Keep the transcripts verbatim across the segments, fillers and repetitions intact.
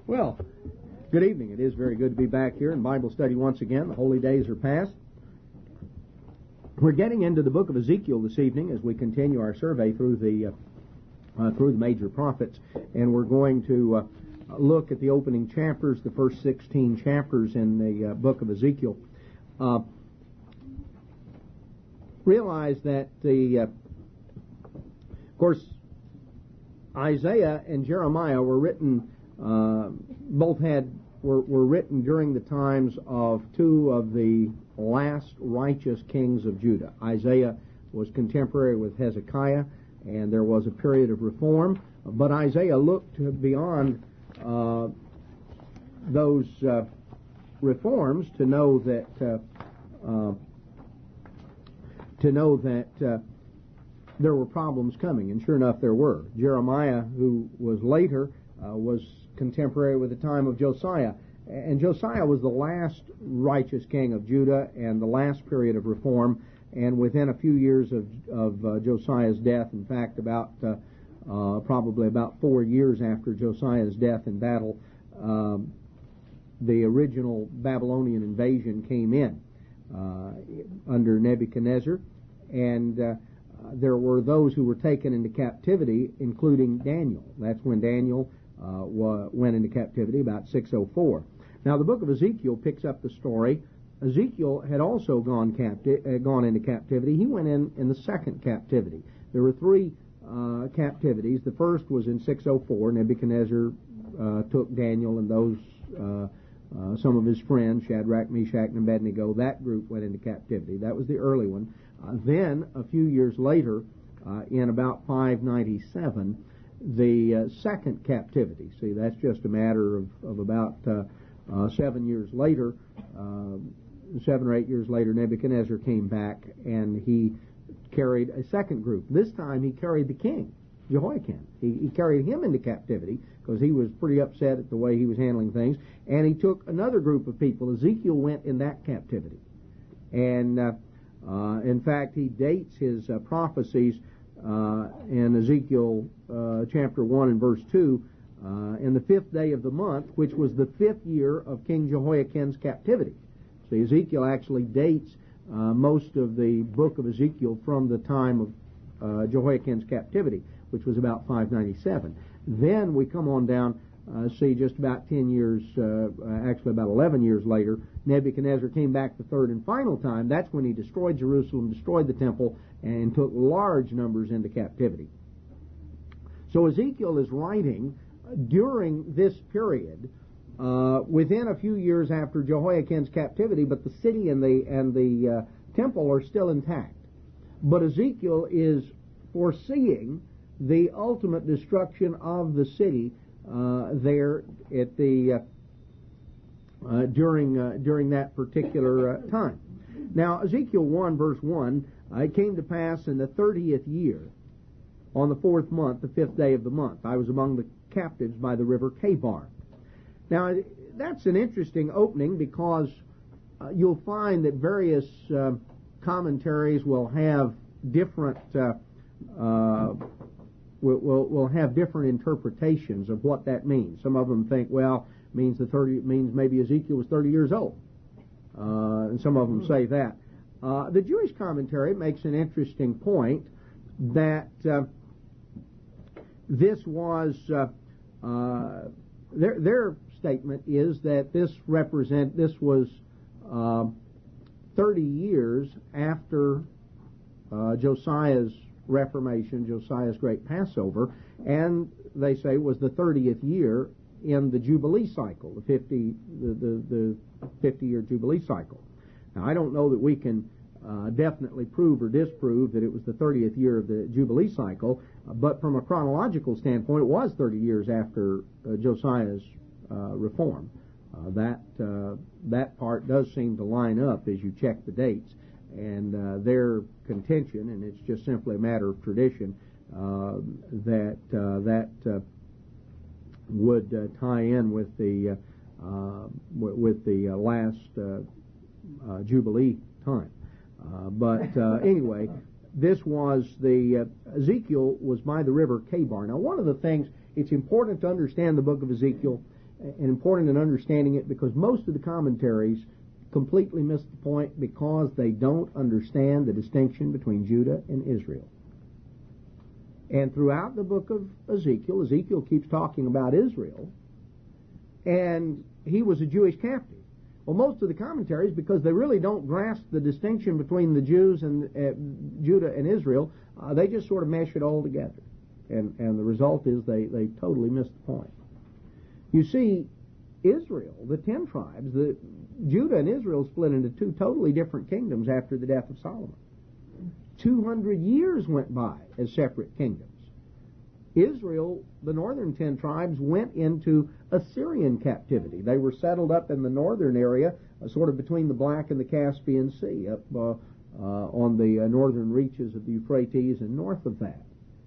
Well, good evening. It is very good to be back here in Bible study once again. The holy days are past. We're getting into the book of Ezekiel this evening as we continue our survey through the uh, uh, through the major prophets, and we're going to uh, look at the opening chapters, the first sixteen chapters in the uh, book of Ezekiel. Uh, realize that the, uh, of course, Isaiah and Jeremiah were written. Uh, both had were, were written during the times of two of the last righteous kings of Judah. Isaiah was contemporary with Hezekiah, and there was a period of reform. But Isaiah looked beyond uh, those uh, reforms to know that uh, uh, to know that uh, there were problems coming, and sure enough, there were. Jeremiah, who was later, uh, was contemporary with the time of Josiah. And Josiah was the last righteous king of Judah and the last period of reform. And within a few years of, of uh, Josiah's death, in fact, about uh, uh, probably about four years after Josiah's death in battle, um, the original Babylonian invasion came in uh, under Nebuchadnezzar. And uh, there were those who were taken into captivity, including Daniel. That's when Daniel Uh, went into captivity, about six oh four. Now, the book of Ezekiel picks up the story. Ezekiel had also gone capti- uh, gone into captivity. He went in in the second captivity. There were three uh, captivities. The first was in six oh four. Nebuchadnezzar uh, took Daniel and those uh, uh, some of his friends, Shadrach, Meshach, and Abednego. That group went into captivity. That was the early one. Uh, then, a few years later, uh, in about five ninety-seven, the uh, second captivity. See, that's just a matter of, of about uh, uh, seven years later, uh, seven or eight years later, Nebuchadnezzar came back and he carried a second group. This time he carried the king, Jehoiakim. He, he carried him into captivity because he was pretty upset at the way he was handling things. And he took another group of people. Ezekiel went in that captivity. And uh, uh, in fact, he dates his uh, prophecies Uh, in Ezekiel uh, chapter one and verse two, uh, in the fifth day of the month, which was the fifth year of King Jehoiakim's captivity. So Ezekiel actually dates uh, most of the book of Ezekiel from the time of uh, Jehoiakim's captivity, which was about five ninety-seven. Then we come on down, uh, see just about ten years, uh, actually about eleven years later, Nebuchadnezzar came back the third and final time. That's when he destroyed Jerusalem, destroyed the temple, and took large numbers into captivity. So Ezekiel is writing during this period, uh, within a few years after Jehoiakim's captivity, but the city and the and the uh, temple are still intact. But Ezekiel is foreseeing the ultimate destruction of the city uh, there at the uh, uh, during uh, during that particular uh, time. Now, Ezekiel one verse one. Uh, it came to pass in the thirtieth year, on the fourth month, the fifth day of the month, I was among the captives by the river Chebar. Now, that's an interesting opening because uh, you'll find that various uh, commentaries will have different uh, uh, will, will will have different interpretations of what that means. Some of them think, well, it means the thirty it means maybe Ezekiel was thirty years old, uh, and some of them say that. Uh, the Jewish commentary makes an interesting point that uh, this was uh, uh, their their statement is that this represent this was uh, thirty years after uh, Josiah's Reformation, Josiah's Great Passover, and they say was the thirtieth year in the Jubilee cycle, the fifty the the, the fifty year Jubilee cycle. Now, I don't know that we can uh, definitely prove or disprove that it was the thirtieth year of the Jubilee cycle, uh, but from a chronological standpoint, it was thirty years after uh, Josiah's uh, reform. Uh, that uh, that part does seem to line up as you check the dates, and uh, their contention, and it's just simply a matter of tradition, uh, that uh, that uh, would uh, tie in with the uh, uh, with the uh, last uh, uh, Jubilee time. Uh, but uh, anyway, this was the uh, Ezekiel was by the river Chebar. Now, one of the things it's important to understand the book of Ezekiel and important in understanding it because most of the commentaries completely miss the point because they don't understand the distinction between Judah and Israel. And throughout the book of Ezekiel, Ezekiel keeps talking about Israel, and he was a Jewish captive. Well, most of the commentaries, because they really don't grasp the distinction between the Jews and uh, Judah and Israel, uh, they just sort of mesh it all together. And, and the result is they, they totally miss the point. You see, Israel, the ten tribes, the Judah and Israel split into two totally different kingdoms after the death of Solomon. Two hundred years went by as separate kingdoms. Israel, the northern ten tribes, went into Assyrian captivity. They were settled up in the northern area, uh, sort of between the Black and the Caspian Sea, up uh, uh, on the uh, northern reaches of the Euphrates and north of that.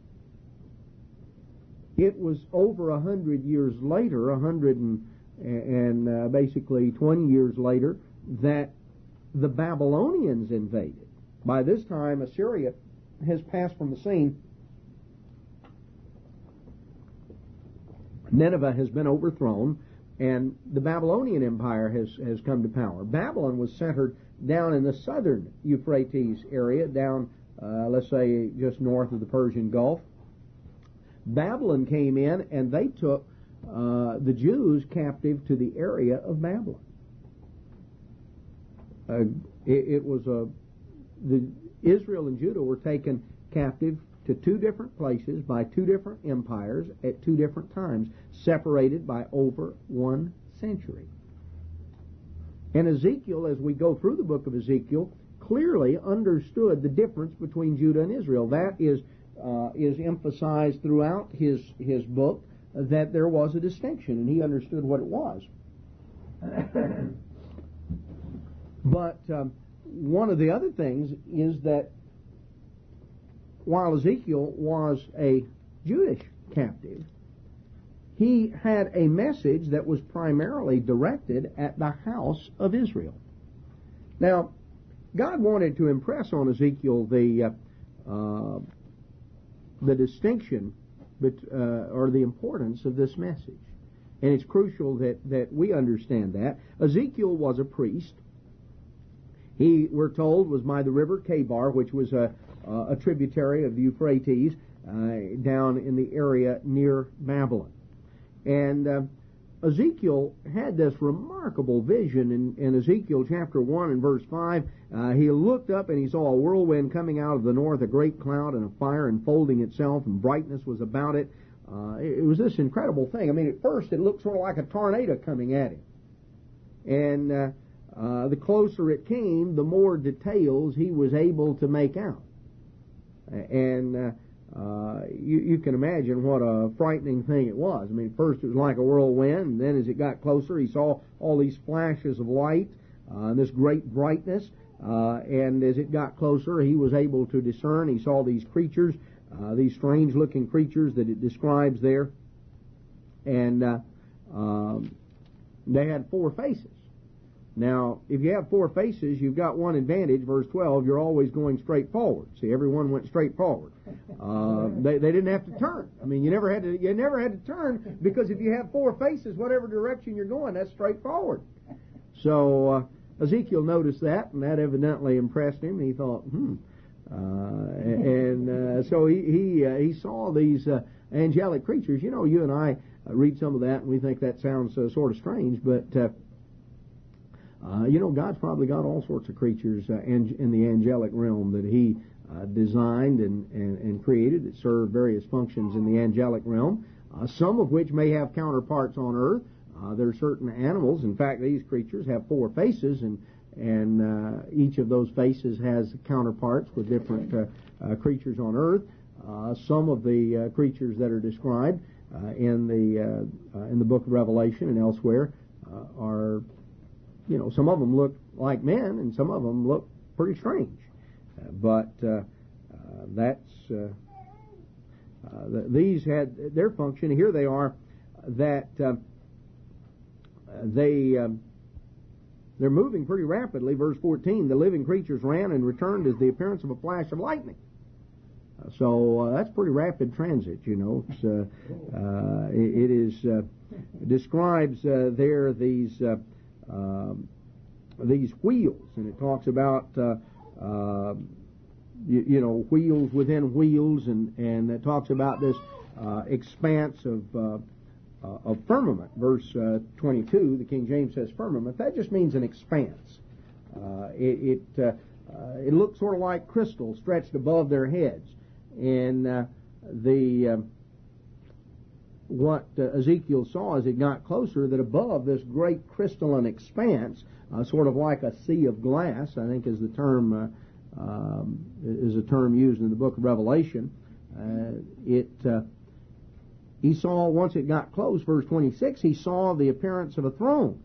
It was over a hundred years later, a hundred and, and uh, basically twenty years later, that the Babylonians invaded. By this time, Assyria has passed from the scene. Nineveh has been overthrown, and the Babylonian Empire has, has come to power. Babylon was centered down in the southern Euphrates area, down, uh, let's say, just north of the Persian Gulf. Babylon came in, and they took uh, the Jews captive to the area of Babylon. Uh, it, it was a the Israel and Judah were taken captive to two different places by two different empires at two different times, separated by over one century. And Ezekiel, as we go through the book of Ezekiel, clearly understood the difference between Judah and Israel. That is uh, is emphasized throughout his his book, uh, that there was a distinction, and he understood what it was. But um, one of the other things is that while Ezekiel was a Jewish captive, he had a message that was primarily directed at the house of Israel. Now, God wanted to impress on Ezekiel the uh, uh, the distinction bet, uh, or the importance of this message. And it's crucial that, that we understand that. Ezekiel was a priest. He, we're told, was by the river Kebar, which was a, uh, a tributary of the Euphrates, uh, down in the area near Babylon. And uh, Ezekiel had this remarkable vision in, in Ezekiel chapter one and verse five. Uh, he looked up and he saw a whirlwind coming out of the north, a great cloud and a fire enfolding itself, and brightness was about it. Uh, it, it was this incredible thing. I mean, at first it looked sort of like a tornado coming at him. And uh, uh, the closer it came, the more details he was able to make out. And uh, Uh, you, you can imagine what a frightening thing it was. I mean, first it was like a whirlwind, and then as it got closer, he saw all these flashes of light, uh, and this great brightness, uh, and as it got closer, he was able to discern. He saw these creatures, uh, these strange-looking creatures that it describes there, and uh, um, they had four faces. Now, if you have four faces, you've got one advantage. Verse twelve, you're always going straight forward. See, everyone went straight forward. Uh, they, they didn't have to turn. I mean, you never had to. You never had to turn because if you have four faces, whatever direction you're going, that's straight forward. So uh, Ezekiel noticed that, and that evidently impressed him. He thought, hmm. Uh, and uh, so he he, uh, he saw these uh, angelic creatures. You know, you and I uh, read some of that, and we think that sounds uh, sort of strange, but. Uh, Uh, you know, God's probably got all sorts of creatures uh, in, in the angelic realm that He uh, designed and, and, and created that serve various functions in the angelic realm, uh, some of which may have counterparts on earth. Uh, there are certain animals. In fact, these creatures have four faces, and and uh, each of those faces has counterparts with different uh, uh, creatures on earth. Uh, some of the uh, creatures that are described uh, in the uh, uh, in the book of Revelation and elsewhere uh, are. You know, some of them look like men, and some of them look pretty strange. Uh, but uh, uh, that's uh, uh, the, these had their function. Here they are. That uh, they uh, they're moving pretty rapidly. Verse fourteen: the living creatures ran and returned as the appearance of a flash of lightning. Uh, so uh, that's pretty rapid transit. You know, it's, uh, uh, it, it is. Uh, It describes uh, there these uh, uh, these wheels, and it talks about uh, uh, you, you know wheels within wheels, and and it talks about this uh, expanse of uh, uh, of firmament. Verse uh, twenty-two, the King James says firmament. That just means an expanse. Uh, it it, uh, uh, it looks sort of like crystal stretched above their heads, and uh, the uh, what uh, Ezekiel saw as he got closer, that above this great crystalline expanse, uh, sort of like a sea of glass, I think is the term uh, um, is a term used in the book of Revelation. Uh, it uh, he saw, once it got close, verse twenty-six, he saw the appearance of a throne,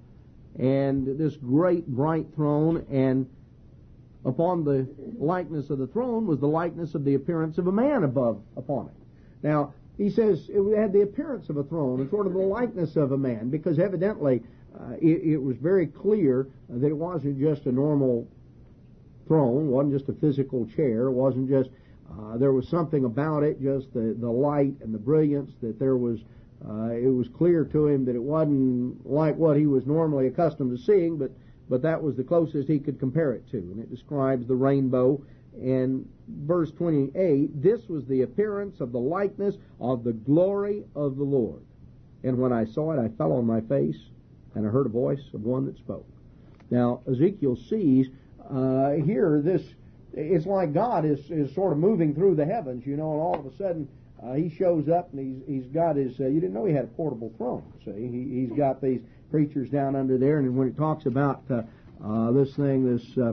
and this great bright throne, and upon the likeness of the throne was the likeness of the appearance of a man above upon it. Now, he says it had the appearance of a throne and sort of the likeness of a man, because evidently uh, it, it was very clear that it wasn't just a normal throne, it wasn't just a physical chair, it wasn't just, uh, there was something about it, just the, the light and the brilliance, that there was, uh, it was clear to him that it wasn't like what he was normally accustomed to seeing, but, but that was the closest he could compare it to. And it describes the rainbow. And verse twenty-eight, this was the appearance of the likeness of the glory of the Lord. And when I saw it, I fell on my face, and I heard a voice of one that spoke. Now, Ezekiel sees uh, here this, it's like God is, is sort of moving through the heavens, you know, and all of a sudden uh, he shows up, and he's, he's got his, uh, you didn't know he had a portable throne, see? He, he's got these preachers down under there, and when it talks about uh, uh, this thing, this... Uh,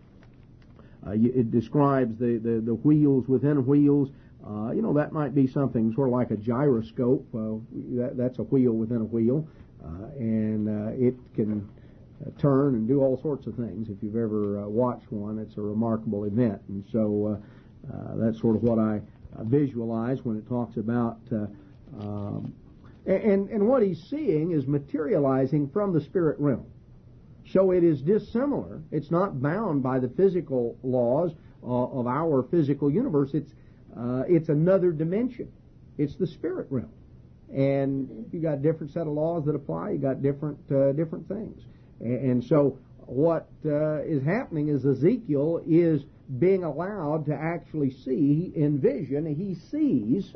Uh, it describes the, the, the wheels within wheels. Uh, you know, that might be something sort of like a gyroscope. Uh, that, that's a wheel within a wheel. Uh, and uh, it can uh, turn and do all sorts of things. If you've ever uh, watched one, it's a remarkable event. And so uh, uh, that's sort of what I uh, visualize when it talks about... Uh, um, and, and what he's seeing is materializing from the spirit realm. So it is dissimilar. It's not bound by the physical laws uh, of our physical universe. It's uh, it's another dimension. It's the spirit realm, and you got a different set of laws that apply. You got different uh, different things, and, and so what uh, is happening is Ezekiel is being allowed to actually see in vision. He sees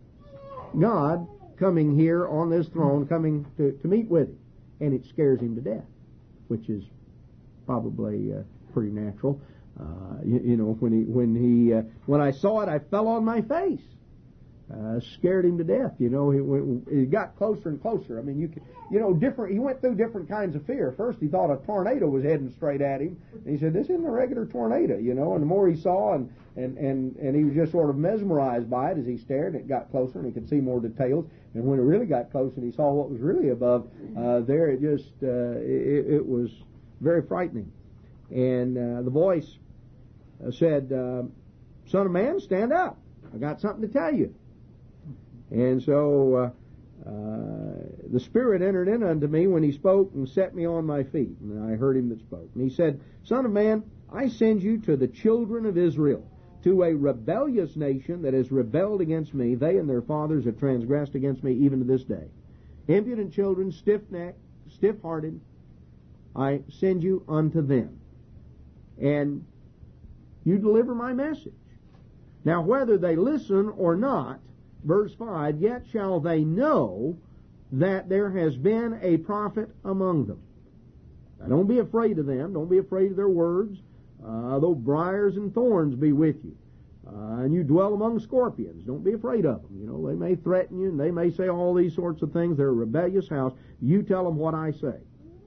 God coming here on this throne, coming to, to meet with him, and it scares him to death, which is probably uh, pretty natural. Uh, you, you know, when he when he uh, when I saw it, I fell on my face. Uh, scared him to death. You know, he, when, he got closer and closer. I mean, you could, you know, different. He went through different kinds of fear. First, he thought a tornado was heading straight at him, and he said, "This isn't a regular tornado," you know. And the more he saw, and and and and he was just sort of mesmerized by it as he stared. And it got closer, and he could see more details. And when it really got close, and he saw what was really above uh, there, it just uh, it, it was very frightening. And uh, the voice said, uh, "Son of man, stand up. I got something to tell you." And so uh, uh, the Spirit entered in unto me when he spoke and set me on my feet. And I heard him that spoke. And he said, "Son of man, I send you to the children of Israel, to a rebellious nation that has rebelled against me. They and their fathers have transgressed against me even to this day. Impudent children, stiff-necked, stiff-hearted, I send you unto them. And you deliver my message. Now, whether they listen or not," verse five, "yet shall they know that there has been a prophet among them." Now, don't be afraid of them. Don't be afraid of their words. Uh, though briars and thorns be with you, uh, and you dwell among scorpions, don't be afraid of them. You know, they may threaten you, and they may say all these sorts of things. They're a rebellious house. You tell them what I say.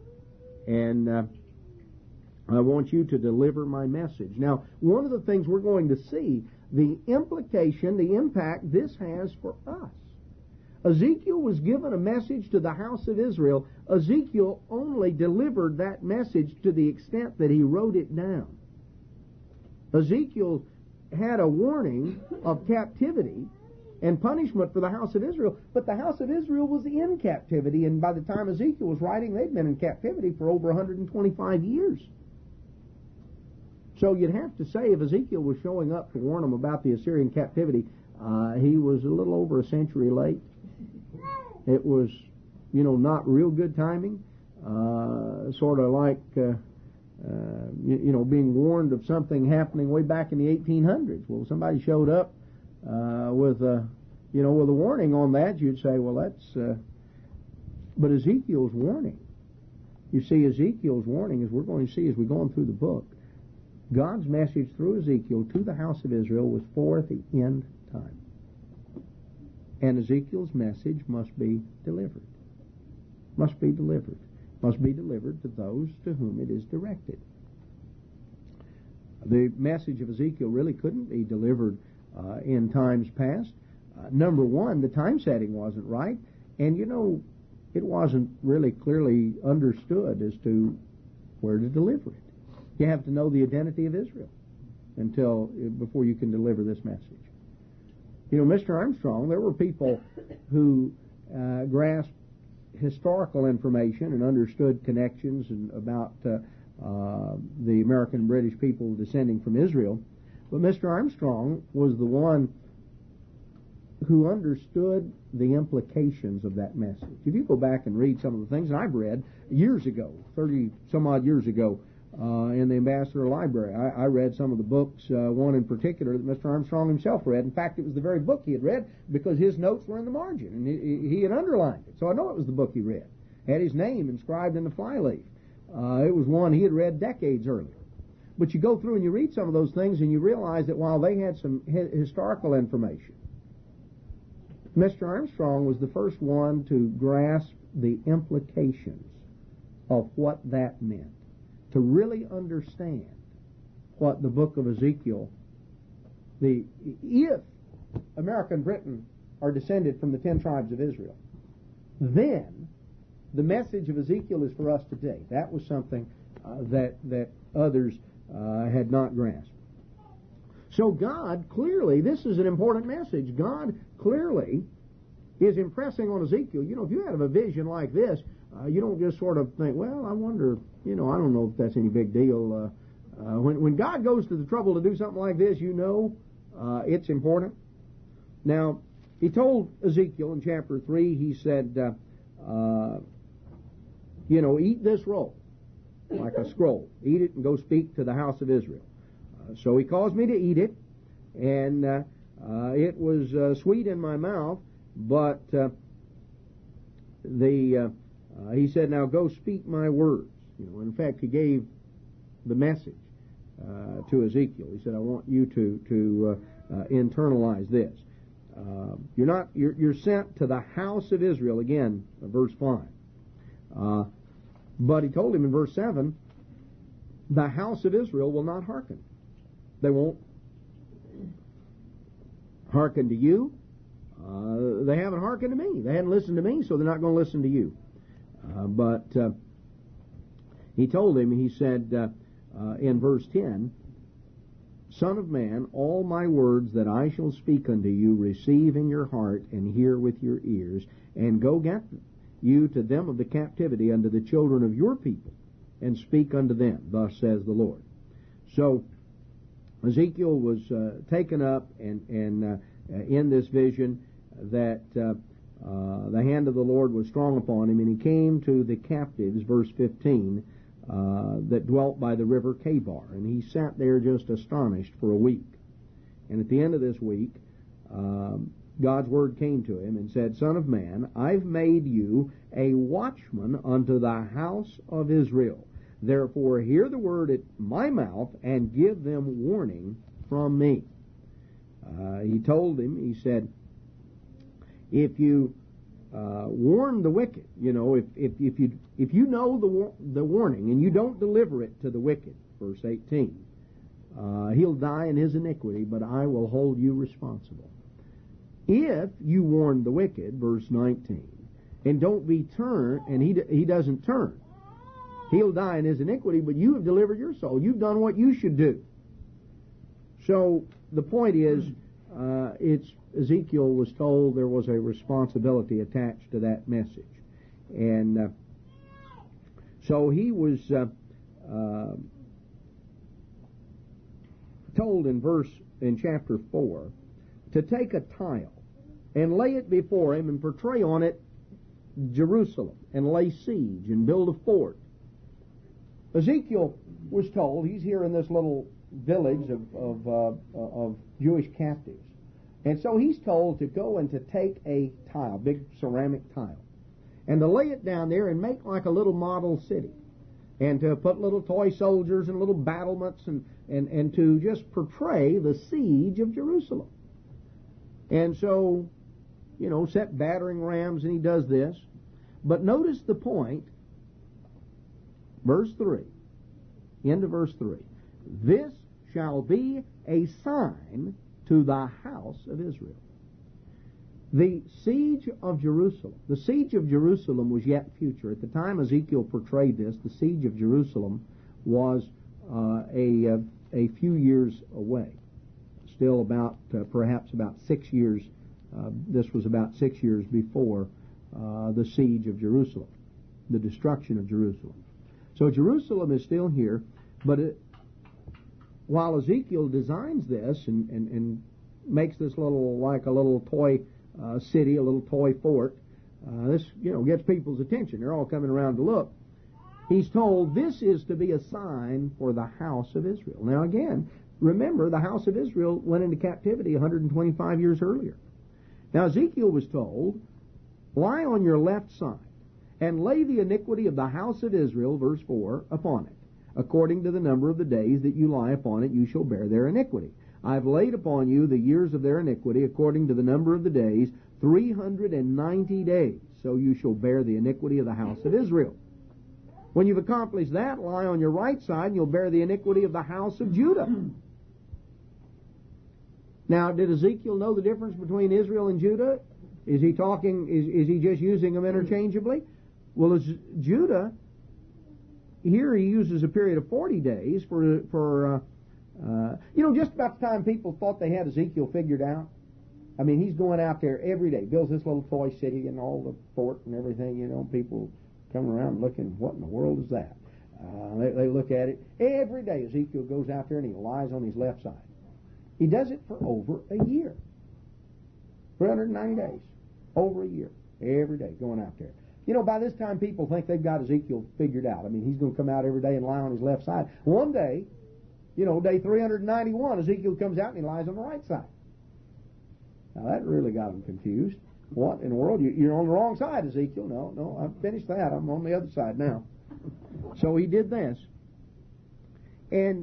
And uh, I want you to deliver my message. Now, one of the things we're going to see, the implication, the impact this has for us. Ezekiel was given a message to the house of Israel. Ezekiel only delivered that message to the extent that he wrote it down. Ezekiel had a warning of captivity and punishment for the house of Israel, but the house of Israel was in captivity, and by the time Ezekiel was writing, they'd been in captivity for over one hundred twenty-five years. So you'd have to say if Ezekiel was showing up to warn them about the Assyrian captivity, uh, he was a little over a century late. It was, you know, not real good timing, uh, sort of like, uh, uh, you, you know, being warned of something happening way back in the eighteen hundreds. Well, somebody showed up uh, with a, you know, with a warning on that, you'd say, well, that's, uh, but Ezekiel's warning. You see, Ezekiel's warning, as we're going to see as we're going through the book, God's message through Ezekiel to the house of Israel was for the end time. And Ezekiel's message must be delivered. Must be delivered. Must be delivered to those to whom it is directed. The message of Ezekiel really couldn't be delivered uh, in times past. Uh, number one, the time setting wasn't right, and you know, it wasn't really clearly understood as to where to deliver it. You have to know the identity of Israel until before you can deliver this message. You know, Mister Armstrong, there were people who uh, grasped historical information and understood connections and about uh, uh, the American and British people descending from Israel, but Mister Armstrong was the one who understood the implications of that message. If you go back and read some of the things, and I've read years ago, thirty some odd years ago, uh, in the Ambassador Library, I, I read some of the books, uh, one in particular that Mister Armstrong himself read. In fact, it was the very book he had read because his notes were in the margin, and he, he had underlined it. So I know it was the book he read. Had his name inscribed in the flyleaf. Uh, it was one he had read decades earlier. But you go through and you read some of those things, and you realize that while they had some hi- historical information, Mister Armstrong was the first one to grasp the implications of what that meant, to really understand what the book of Ezekiel, the if American Britain are descended from the ten tribes of Israel, then the message of Ezekiel is for us today. That was something uh, that that others uh, had not grasped. So God clearly, this is an important message. God clearly is impressing on Ezekiel. You know, if you have a vision like this, uh, you don't just sort of think, well, I wonder, you know, I don't know if that's any big deal. Uh, uh, when, when God goes to the trouble to do something like this, you know uh, it's important. Now, he told Ezekiel in chapter three, he said, uh, uh, you know, eat this roll like a scroll. Eat it and go speak to the house of Israel. So he caused me to eat it, and uh, uh, it was uh, sweet in my mouth, but uh, the uh, uh, he said, now go speak my words. You know, in fact, he gave the message uh, to Ezekiel. He said, I want you to to uh, uh, internalize this. Uh, you're not you're, you're sent to the house of Israel again, uh, verse five. Uh, but he told him in verse seven, the house of Israel will not hearken. They won't hearken to you. Uh, they haven't hearkened to me. They hadn't listened to me, so they're not going to listen to you. Uh, but uh, he told him, he said uh, uh, in verse ten, Son of man, all my words that I shall speak unto you receive in your heart and hear with your ears, and go get you to them of the captivity unto the children of your people, and speak unto them. Thus says the Lord. So Ezekiel was uh, taken up and, and uh, in this vision that uh, uh, the hand of the Lord was strong upon him, and he came to the captives, verse fifteen, uh, that dwelt by the river Kabar, and he sat there just astonished for a week. And at the end of this week, um, God's word came to him and said, Son of man, I've made you a watchman unto the house of Israel. Therefore hear the word at my mouth and give them warning from me. Uh, he told him, he said, if you uh, warn the wicked, you know, if, if, if you if you know the the warning and you don't deliver it to the wicked, verse eighteen, uh, he'll die in his iniquity, but I will hold you responsible. If you warn the wicked, verse nineteen, and don't be turned, and he he doesn't turn, he'll die in his iniquity, but you have delivered your soul. You've done what you should do. So the point is, uh, it's Ezekiel was told there was a responsibility attached to that message, and uh, so he was uh, uh, told in verse in chapter four to take a tile and lay it before him and portray on it Jerusalem and lay siege and build a fort. Ezekiel was told, he's here in this little village of, of, uh, of Jewish captives. And so he's told to go and to take a tile, big ceramic tile, and to lay it down there and make like a little model city, and to put little toy soldiers and little battlements, and, and, and to just portray the siege of Jerusalem. And so, you know, set battering rams, and he does this. But notice the point, verse three, end of verse three. This shall be a sign to the house of Israel. The siege of Jerusalem. The siege of Jerusalem was yet future. At the time Ezekiel portrayed this, the siege of Jerusalem was uh, a, uh, a few years away. Still about, uh, perhaps about six years, uh, this was about six years before uh, the siege of Jerusalem, the destruction of Jerusalem. So Jerusalem is still here, but it, while Ezekiel designs this and, and, and makes this little, like a little toy uh, city, a little toy fort, uh, this, you know, gets people's attention. They're all coming around to look. He's told this is to be a sign for the house of Israel. Now again, remember, the house of Israel went into captivity one hundred twenty-five years earlier. Now Ezekiel was told, lie on your left side and lay the iniquity of the house of Israel, verse four, upon it. According to the number of the days that you lie upon it, you shall bear their iniquity. I have laid upon you the years of their iniquity, according to the number of the days, three hundred ninety days. So you shall bear the iniquity of the house of Israel. When you've accomplished that, lie on your right side, and you'll bear the iniquity of the house of Judah. Now, did Ezekiel know the difference between Israel and Judah? Is he talking, is, is he just using them interchangeably? Well, as Judah, here he uses a period of forty days for, for uh, uh, you know, just about the time people thought they had Ezekiel figured out. I mean, he's going out there every day, builds this little toy city and all the fort and everything, you know, people coming around looking, what in the world is that? Uh, they, they look at it. Every day Ezekiel goes out there and he lies on his left side. He does it for over a year. three hundred ninety days. Over a year. Every day going out there. You know, by this time people think they've got Ezekiel figured out. I mean, he's going to come out every day and lie on his left side. One day, you know, day three hundred ninety-one, Ezekiel comes out and he lies on the right side. Now that really got them confused. What in the world? You, you're on the wrong side, Ezekiel. No, no, I've finished that. I'm on the other side now. So he did this. And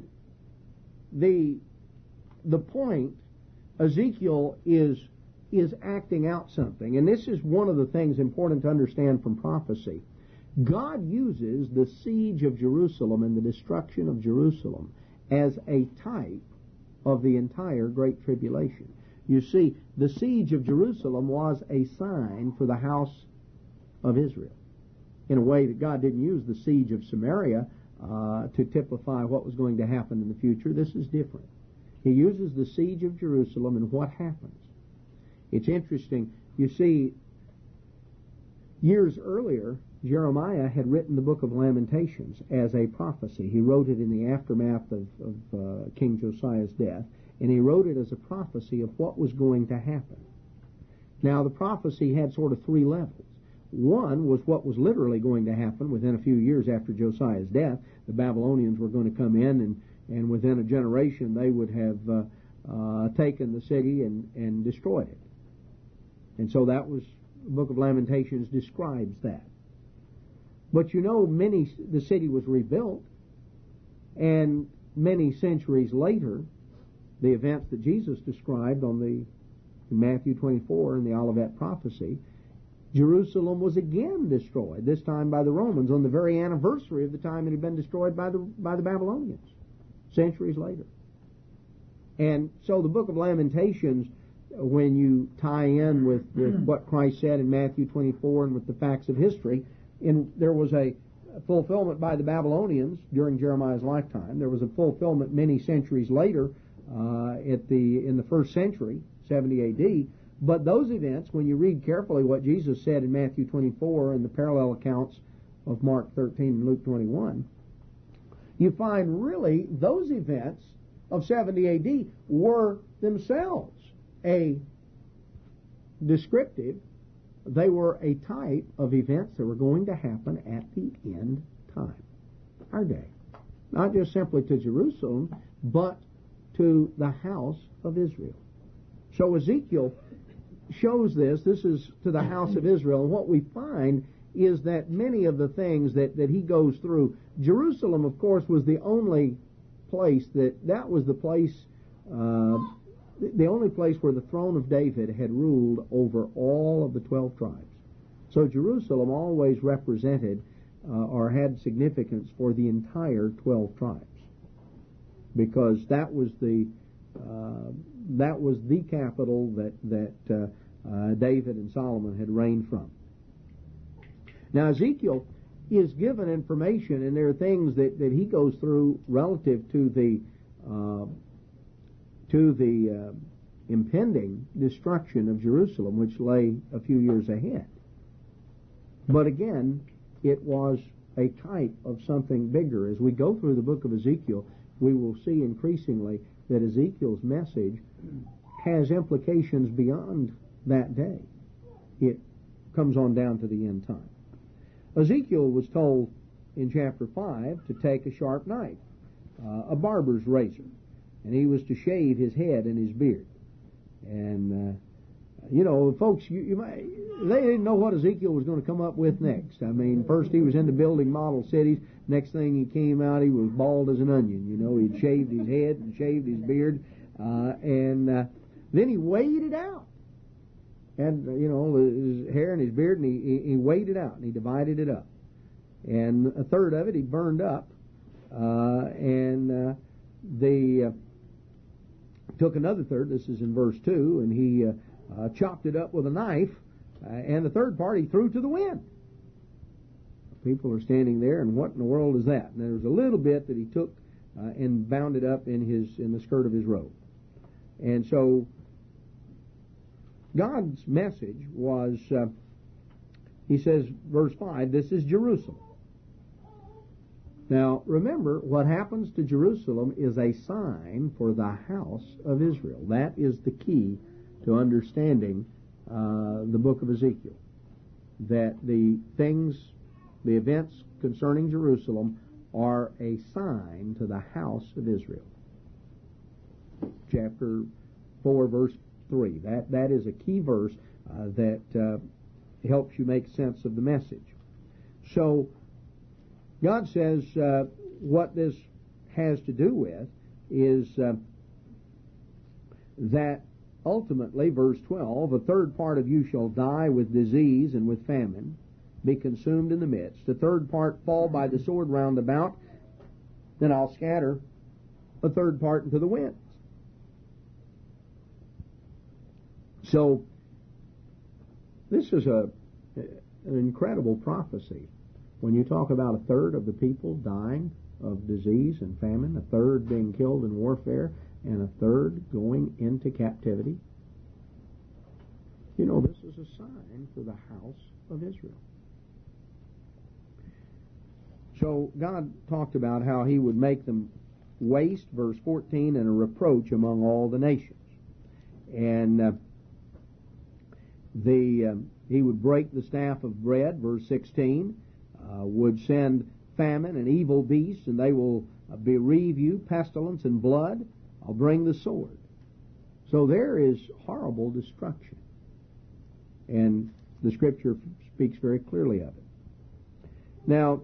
the the point, Ezekiel is is acting out something. And this is one of the things important to understand from prophecy. God uses the siege of Jerusalem and the destruction of Jerusalem as a type of the entire Great Tribulation. You see, the siege of Jerusalem was a sign for the house of Israel. In a way that God didn't use the siege of Samaria uh, to typify what was going to happen in the future. This is different. He uses the siege of Jerusalem, and what happens? It's interesting. You see, years earlier, Jeremiah had written the book of Lamentations as a prophecy. He wrote it in the aftermath of, of uh, King Josiah's death, and he wrote it as a prophecy of what was going to happen. Now, the prophecy had sort of three levels. One was what was literally going to happen within a few years after Josiah's death. The Babylonians were going to come in, and, and within a generation they would have uh, uh, taken the city and, and destroyed it. And so that was, the book of Lamentations describes that. But you know, many the city was rebuilt, and many centuries later, the events that Jesus described on the in Matthew twenty-four in the Olivet prophecy, Jerusalem was again destroyed, this time by the Romans, on the very anniversary of the time it had been destroyed by the by the Babylonians, centuries later. And so the book of Lamentations, when you tie in with, with what Christ said in Matthew twenty-four and with the facts of history, in, there was a fulfillment by the Babylonians during Jeremiah's lifetime. There was a fulfillment many centuries later uh, at the in the first century, seventy A D. But those events, when you read carefully what Jesus said in Matthew twenty-four and the parallel accounts of Mark thirteen and Luke twenty-one, you find really those events of seventy A D were themselves a descriptive they were a type of events that were going to happen at the end time, our day. Not just simply to Jerusalem, but to the house of Israel. So Ezekiel shows this. This is to the house of Israel. And what we find is that many of the things that, that he goes through, Jerusalem, of course, was the only place that, that was the place, uh, the only place where the throne of David had ruled over all of the twelve tribes. So Jerusalem always represented uh, or had significance for the entire twelve tribes, because that was the uh, that was the capital that that uh, uh, David and Solomon had reigned from. Now Ezekiel is given information, and there are things that, that he goes through relative to the uh, to the uh, impending destruction of Jerusalem, which lay a few years ahead. But again, it was a type of something bigger. As we go through the book of Ezekiel, we will see increasingly that Ezekiel's message has implications beyond that day. It comes on down to the end time. Ezekiel was told in chapter five to take a sharp knife, uh, a barber's razor, and he was to shave his head and his beard. And, uh, you know, folks, you, you might, they didn't know what Ezekiel was going to come up with next. I mean, first he was into building model cities. Next thing he came out, he was bald as an onion. You know, he'd shaved his head and shaved his beard, uh, and uh, then he weighed it out. And, uh, you know, his hair and his beard, and he, he, he weighed it out, and he divided it up. And a third of it he burned up, uh, and uh, they uh, took another third, this is in verse two, and he uh, uh, chopped it up with a knife, uh, and the third part he threw to the wind. People are standing there, and what in the world is that? And there was a little bit that he took uh, and bound it up in his in the skirt of his robe. And so God's message was, uh, he says, verse five, this is Jerusalem. Now, remember, what happens to Jerusalem is a sign for the house of Israel. That is the key to understanding uh, the book of Ezekiel. That the things, the events concerning Jerusalem are a sign to the house of Israel. Chapter four, verse three. That, that is a key verse uh, that uh, helps you make sense of the message. So, God says uh, what this has to do with is uh, that ultimately, verse twelve, a third part of you shall die with disease and with famine, be consumed in the midst. A third part fall by the sword round about, then I'll scatter a third part into the winds. So, this is a an incredible prophecy. When you talk about a third of the people dying of disease and famine, a third being killed in warfare, and a third going into captivity, you know, this is a sign for the house of Israel. So God talked about how he would make them waste, verse fourteen, and a reproach among all the nations. And uh, the uh, he would break the staff of bread, verse sixteen, uh, would send famine and evil beasts, and they will uh, bereave you, pestilence and blood. I'll bring the sword. So there is horrible destruction. And the Scripture speaks very clearly of it. Now,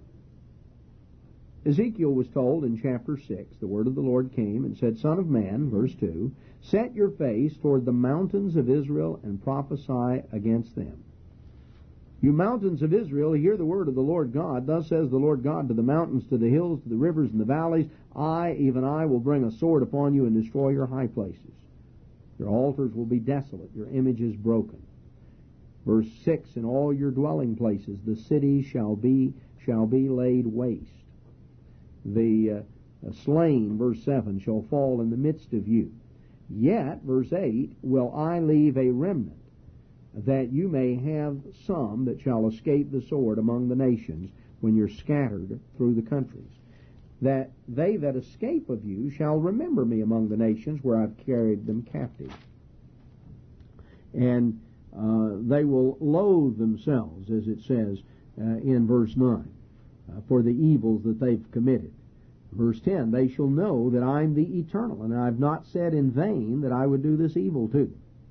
Ezekiel was told in chapter six, the word of the Lord came and said, Son of man, verse two, set your face toward the mountains of Israel and prophesy against them. You mountains of Israel, hear the word of the Lord God. Thus says the Lord God to the mountains, to the hills, to the rivers, and the valleys, I, even I, will bring a sword upon you and destroy your high places. Your altars will be desolate, your images broken. Verse six, in all your dwelling places the cities shall be shall be laid waste. The uh, slain, verse seven, shall fall in the midst of you. Yet, verse eight, will I leave a remnant, that you may have some that shall escape the sword among the nations when you're scattered through the countries. That they that escape of you shall remember me among the nations where I've carried them captive. And uh, they will loathe themselves, as it says uh, in verse nine, uh, for the evils that they've committed. Verse ten, they shall know that I'm the Eternal, and I've not said in vain that I would do this evil too.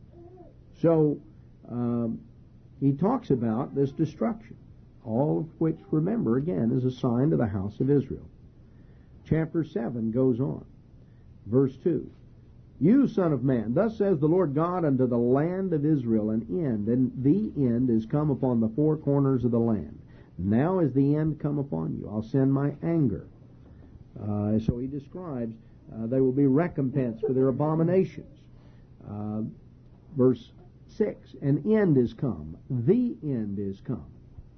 So, um, he talks about this destruction, all of which, remember, again, is a sign to the house of Israel. Chapter seven goes on. Verse two, you, son of man, thus says the Lord God unto the land of Israel, an end, and the end is come upon the four corners of the land. Now is the end come upon you. I'll send my anger. Uh, so he describes uh, they will be recompensed for their abominations. Uh, verse six, an end is come. The end is come.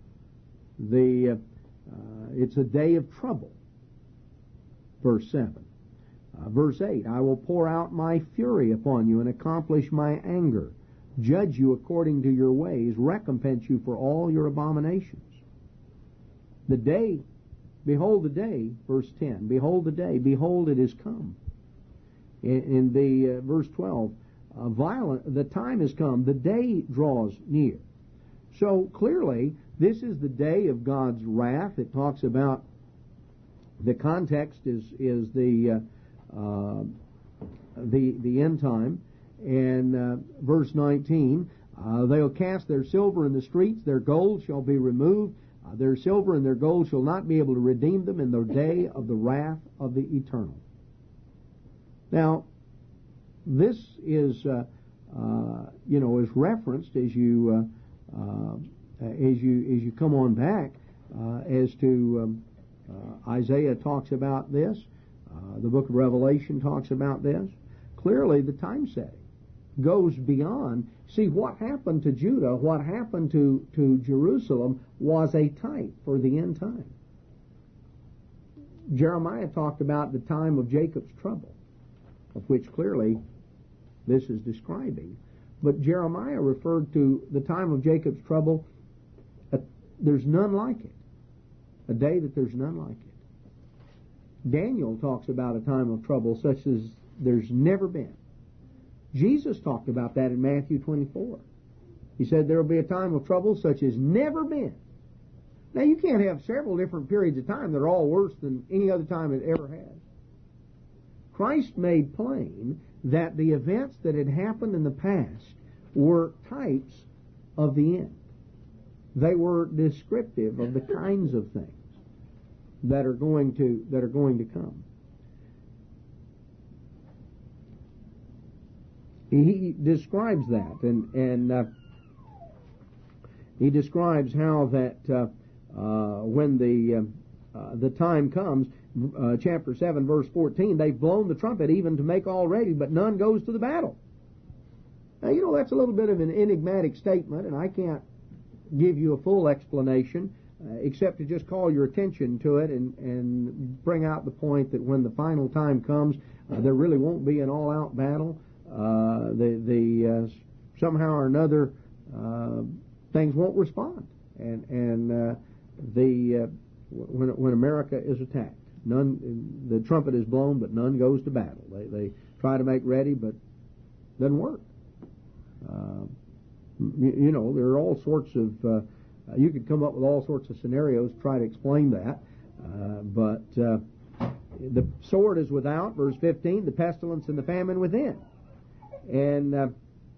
The uh, uh, it's a day of trouble. Verse seven. Uh, verse eight, I will pour out my fury upon you and accomplish my anger, judge you according to your ways, recompense you for all your abominations. The day, behold the day, verse ten, behold the day, behold it is come. In, in the uh, verse twelve, uh, violent, the time is come, the day draws near. So clearly, this is the day of God's wrath. It talks about, the context is is the uh, uh, the the end time, and uh, verse nineteen, uh, they'll cast their silver in the streets, their gold shall be removed, uh, their silver and their gold shall not be able to redeem them in the day of the wrath of the Eternal. Now, this is uh, uh, you know is referenced as you uh, uh, as you as you come on back uh, as to. Um, Uh, Isaiah talks about this. Uh, the book of Revelation talks about this. Clearly, the time setting goes beyond. See, what happened to Judah, what happened to, to Jerusalem was a type for the end time. Jeremiah talked about the time of Jacob's trouble, of which clearly this is describing. But Jeremiah referred to the time of Jacob's trouble. Uh, there's none like it. A day that there's none like it. Daniel talks about a time of trouble such as there's never been. Jesus talked about that in Matthew twenty-four. He said there will be a time of trouble such as never been. Now you can't have several different periods of time that are all worse than any other time it ever has. Christ made plain that the events that had happened in the past were types of the end. They were descriptive of the kinds of things that are going to that are going to come. He describes that, and and uh, he describes how that uh, uh, when the uh, uh, the time comes, uh, chapter seven, verse fourteen, they've blown the trumpet even to make all ready, but none goes to the battle. Now you know that's a little bit of an enigmatic statement, and I can't give you a full explanation, uh, except to just call your attention to it and, and bring out the point that when the final time comes, uh, there really won't be an all-out battle. Uh, the the uh, somehow or another uh, things won't respond, and and uh, the uh, when when America is attacked, none the trumpet is blown, but none goes to battle. They they try to make ready, but it doesn't work. Uh, You, you know, there are all sorts of, uh, you could come up with all sorts of scenarios to try to explain that. Uh, but uh, the sword is without, verse fifteen, the pestilence and the famine within. And uh,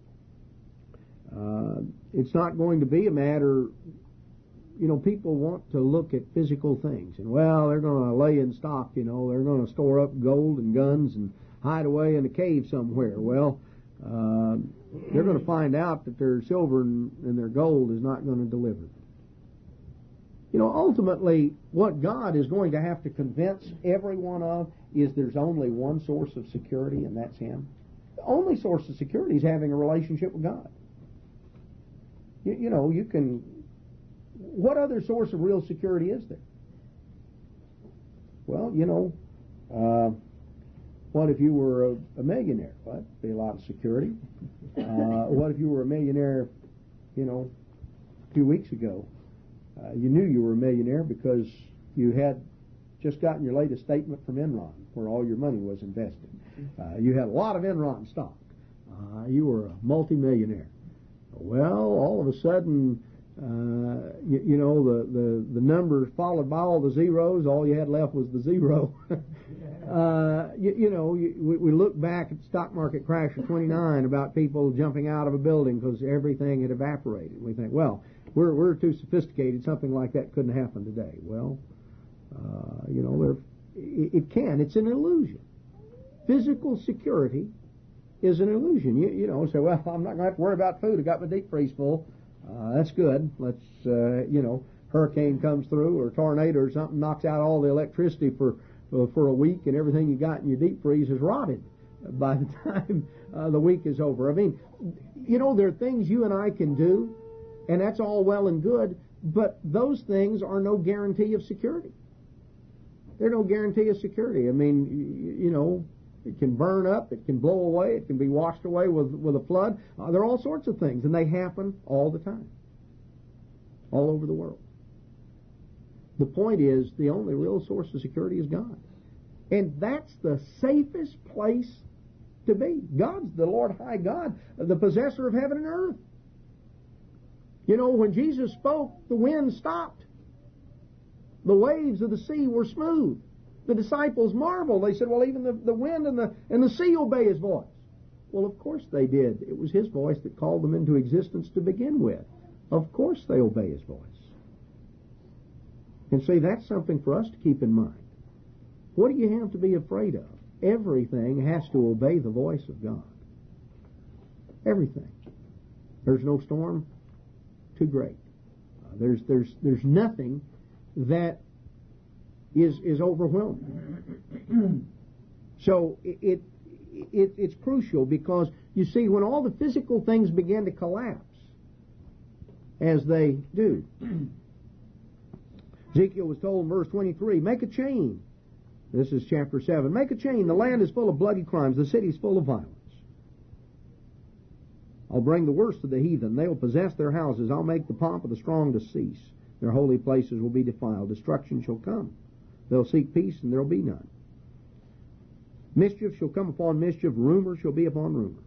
uh, it's not going to be a matter, you know, people want to look at physical things. And, well, they're going to lay in stock, you know, they're going to store up gold and guns and hide away in a cave somewhere. Well, Uh, they're going to find out that their silver and, and their gold is not going to deliver. You know, ultimately, what God is going to have to convince everyone of is there's only one source of security, and that's Him. The only source of security is having a relationship with God. You, you know, you can... What other source of real security is there? Well, you know... Uh, What if you were a, a millionaire? Well, that'd be a lot of security. Uh, what if you were a millionaire, you know, a few weeks ago? Uh, you knew you were a millionaire because you had just gotten your latest statement from Enron, where all your money was invested. Uh, you had a lot of Enron stock. Uh, you were a multimillionaire. Well, all of a sudden, uh, you, you know, the, the, the numbers followed by all the zeros. All you had left was the zero. uh, you, you know, you, we, we look back at the stock market crash of twenty-nine about people jumping out of a building because everything had evaporated. We think, well, we're we're too sophisticated. Something like that couldn't happen today. Well, uh, you know, there, it, it can. It's an illusion. Physical security is an illusion. You, you know, say, well, I'm not going to have to worry about food. I got my deep freeze full. Uh, that's good. Let's, uh, you know, hurricane comes through or tornado or something knocks out all the electricity for uh, for a week, and everything you got in your deep freeze is rotted by the time uh, the week is over. I mean, you know, there are things you and I can do, and that's all well and good, but those things are no guarantee of security. They're no guarantee of security. I mean, you, you know, it can burn up, it can blow away, it can be washed away with, with a flood. Uh, there are all sorts of things, and they happen all the time, all over the world. The point is, the only real source of security is God. And that's the safest place to be. God's the Lord High God, the possessor of heaven and earth. You know, when Jesus spoke, the wind stopped. The waves of the sea were smooth. The disciples marveled. They said, well, even the, the wind and the, and the sea obey His voice. Well, of course they did. It was His voice that called them into existence to begin with. Of course they obey His voice. And see, that's something for us to keep in mind. What do you have to be afraid of? Everything has to obey the voice of God. Everything. There's no storm too great. Uh, there's there's there's nothing that is is overwhelming. So it, it it it's crucial, because you see, when all the physical things begin to collapse, as they do, Ezekiel was told in verse twenty-three, make a chain. This is chapter seven. Make a chain. The land is full of bloody crimes. The city is full of violence. I'll bring the worst of the heathen. They will possess their houses. I'll make the pomp of the strong to cease. Their holy places will be defiled. Destruction shall come. They'll seek peace, and there will be none. Mischief shall come upon mischief. Rumor shall be upon rumor.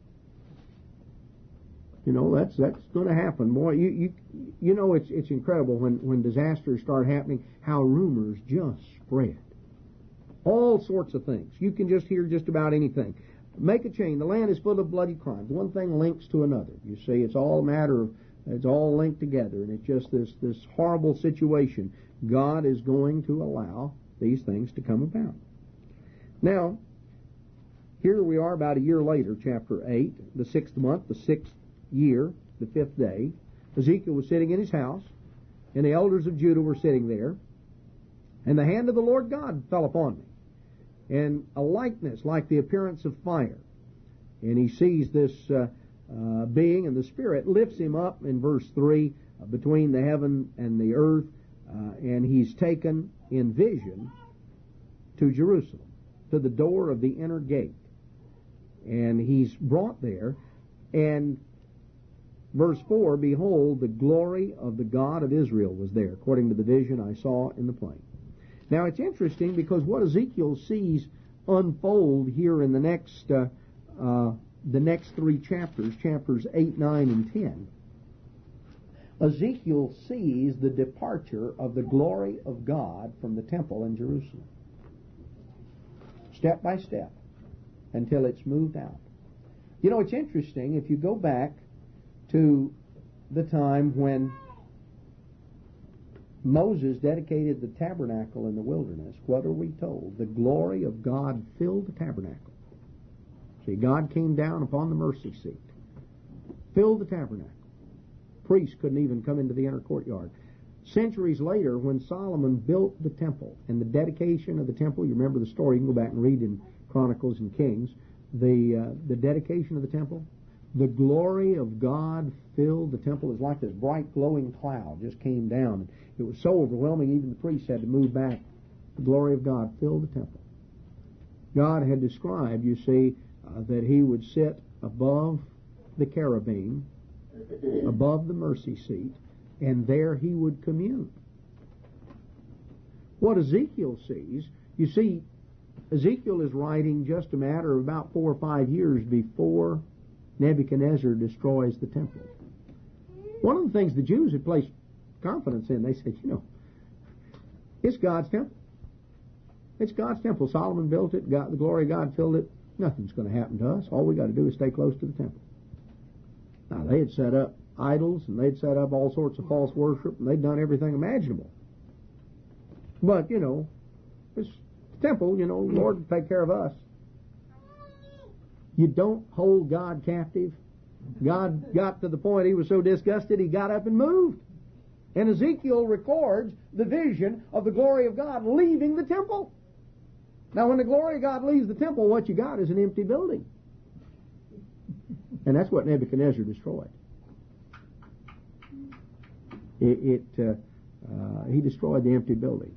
You know, that's that's going to happen. Boy, you you you know, it's it's incredible when, when disasters start happening, how rumors just spread. All sorts of things. You can just hear just about anything. Make a chain. The land is full of bloody crimes. One thing links to another. You see, it's all a matter of, it's all linked together, and it's just this, this horrible situation. God is going to allow these things to come about. Now, here we are about a year later, chapter eight, the sixth month, the sixth year, the fifth day. Ezekiel was sitting in his house, and the elders of Judah were sitting there, and the hand of the Lord God fell upon me, and a likeness like the appearance of fire. And he sees this uh, uh, being, and the Spirit lifts him up in verse three uh, between the heaven and the earth, uh, and he's taken in vision to Jerusalem, to the door of the inner gate. And he's brought there, and verse four, behold, the glory of the God of Israel was there, according to the vision I saw in the plain. Now, it's interesting, because what Ezekiel sees unfold here in the next uh, uh, the next three chapters, chapters eight, nine, and ten, Ezekiel sees the departure of the glory of God from the temple in Jerusalem, step by step, until it's moved out. You know, it's interesting, if you go back to the time when Moses dedicated the tabernacle in the wilderness, what are we told? The glory of God filled the tabernacle. See, God came down upon the mercy seat, filled the tabernacle. Priests couldn't even come into the inner courtyard. Centuries later, when Solomon built the temple and the dedication of the temple, you remember the story, you can go back and read in Chronicles and Kings, the uh, the dedication of the temple, the glory of God filled the temple. It was like this bright glowing cloud just came down. It was so overwhelming, even the priests had to move back. The glory of God filled the temple. God had described, you see, uh, that He would sit above the cherubim, above the mercy seat, and there He would commune. What Ezekiel sees, you see, Ezekiel is writing just a matter of about four or five years before Nebuchadnezzar destroys the temple. One of the things the Jews had placed confidence in, they said, you know, it's God's temple. It's God's temple. Solomon built it. God, the glory of God filled it. Nothing's going to happen to us. All we got to do is stay close to the temple. Now, they had set up idols, and they'd set up all sorts of false worship, and they'd done everything imaginable. But, you know, this temple, you know, the Lord will take care of us. You don't hold God captive. God got to the point he was so disgusted, he got up and moved. And Ezekiel records the vision of the glory of God leaving the temple. Now, when the glory of God leaves the temple, what you got is an empty building. And that's what Nebuchadnezzar destroyed. It, it uh, uh, he destroyed the empty building.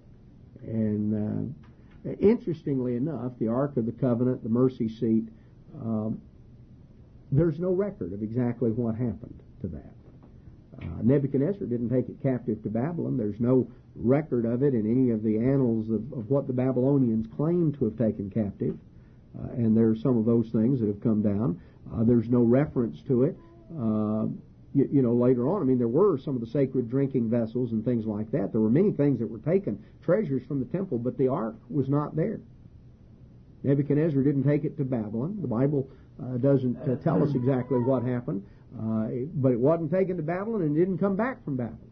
And uh, interestingly enough, the Ark of the Covenant, the mercy seat, um, there's no record of exactly what happened to that. Uh, Nebuchadnezzar didn't take it captive to Babylon. There's no record of it in any of the annals of, of what the Babylonians claim to have taken captive. Uh, and there are some of those things that have come down. Uh, there's no reference to it. Uh, you, you know, later on, I mean, there were some of the sacred drinking vessels and things like that. There were many things that were taken, treasures from the temple, but the ark was not there. Nebuchadnezzar didn't take it to Babylon. The Bible uh, doesn't uh, tell us exactly what happened, uh, but it wasn't taken to Babylon and didn't come back from Babylon.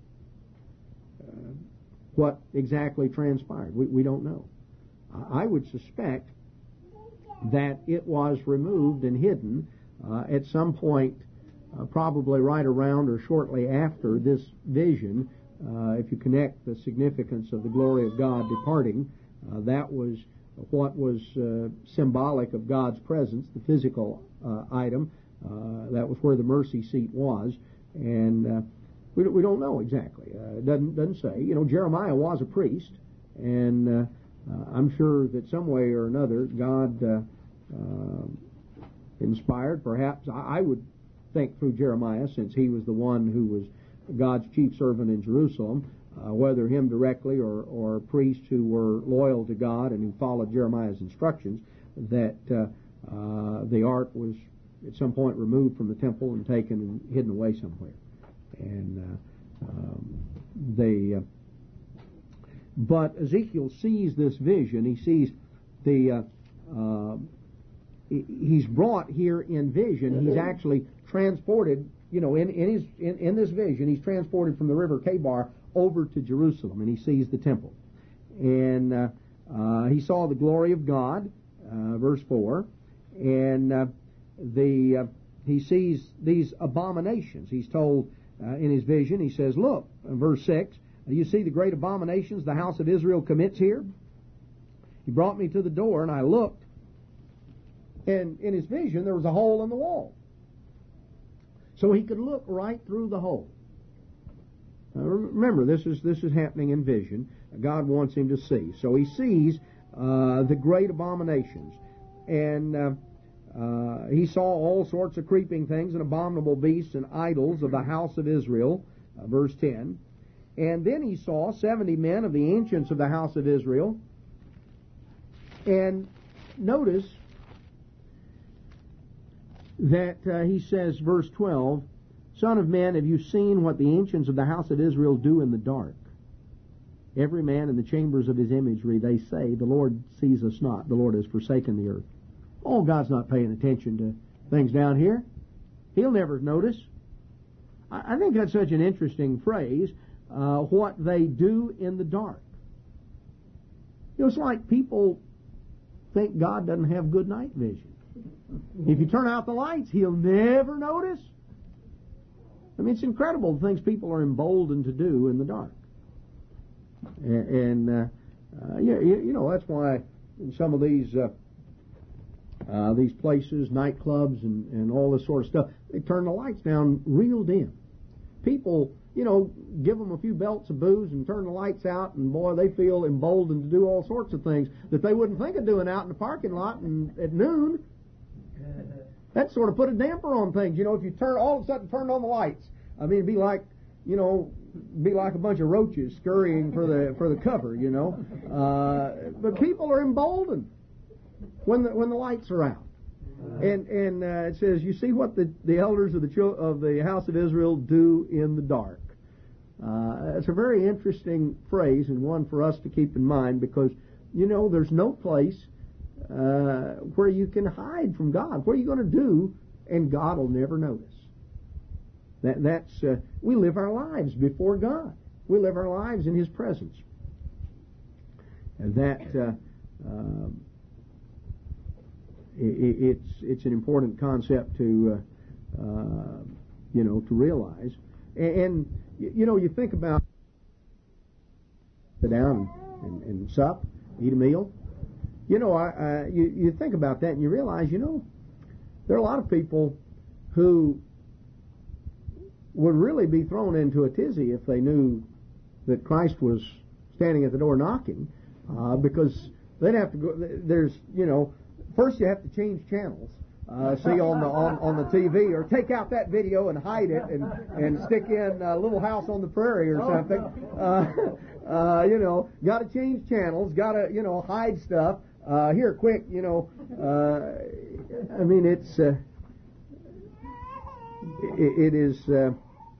Uh, what exactly transpired, we, we don't know. I would suspect that it was removed and hidden uh, at some point, uh, probably right around or shortly after this vision. Uh, if you connect the significance of the glory of God departing, uh, that was what was uh, symbolic of God's presence, the physical uh, item. Uh, that was where the mercy seat was, and uh, we, we don't know exactly. Uh, it doesn't doesn't say. You know, Jeremiah was a priest, and uh, uh, I'm sure that some way or another God uh, uh, inspired, perhaps I, I would think through Jeremiah, since he was the one who was God's chief servant in Jerusalem. Uh, whether him directly or, or priests who were loyal to God and who followed Jeremiah's instructions, that uh, uh, the ark was at some point removed from the temple and taken and hidden away somewhere. And uh, um, they, uh, but Ezekiel sees this vision. He sees the, uh, uh, he's brought here in vision. He's actually transported, you know, in, in his in, in this vision, he's transported from the river Kebar over to Jerusalem, and he sees the temple. And uh, uh, he saw the glory of God, uh, verse four, and uh, the uh, he sees these abominations. He's told uh, in his vision, he says, look, verse six, you see the great abominations the house of Israel commits here? He brought me to the door, and I looked, and in his vision there was a hole in the wall. So he could look right through the hole. Now, remember, this is this is happening in vision. God wants him to see. So he sees uh, the great abominations. And uh, uh, he saw all sorts of creeping things and abominable beasts and idols of the house of Israel, uh, verse ten. And then he saw seventy men of the ancients of the house of Israel. And notice that uh, he says, verse twelve, Son of man, have you seen what the ancients of the house of Israel do in the dark? Every man in the chambers of his imagery, they say, the Lord sees us not. The Lord has forsaken the earth. Oh, God's not paying attention to things down here. He'll never notice. I, I think that's such an interesting phrase, uh, what they do in the dark. You know, it's like people think God doesn't have good night vision. If you turn out the lights, He'll never notice. I mean, it's incredible the things people are emboldened to do in the dark. And, and uh, uh, you, you know, that's why in some of these uh, uh, these places, nightclubs and, and all this sort of stuff, they turn the lights down real dim. People, you know, give them a few belts of booze and turn the lights out, and boy, they feel emboldened to do all sorts of things that they wouldn't think of doing out in the parking lot and at noon. That sort of put a damper on things. You know, if you turn all of a sudden turned on the lights, I mean, it'd be like, you know, be like a bunch of roaches scurrying for the for the cover. You know, uh, but people are emboldened when the when the lights are out. And and uh, it says, you see what the, the elders of the chil- of the house of Israel do in the dark. Uh, it's a very interesting phrase and one for us to keep in mind because, you know, there's no place uh, where you can hide from God. What are you going to do and God will never notice? That That's, uh, we live our lives before God. We live our lives in His presence. And that, uh, uh, it, it's, it's an important concept to, uh, uh, you know, to realize. And, and you know, you think about sit down and, and sup, eat a meal. You know, I, I, you, you think about that and you realize, you know, there are a lot of people who would really be thrown into a tizzy if they knew that Christ was standing at the door knocking, uh, because they'd have to go, there's, you know, first you have to change channels. Uh, see on the on, on the T V, or take out that video and hide it, and and stick in uh, Little House on the Prairie or something. Uh, uh, you know, got to change channels. Got to you know hide stuff. Uh, here, quick, you know. Uh, I mean, it's uh, it, it is uh,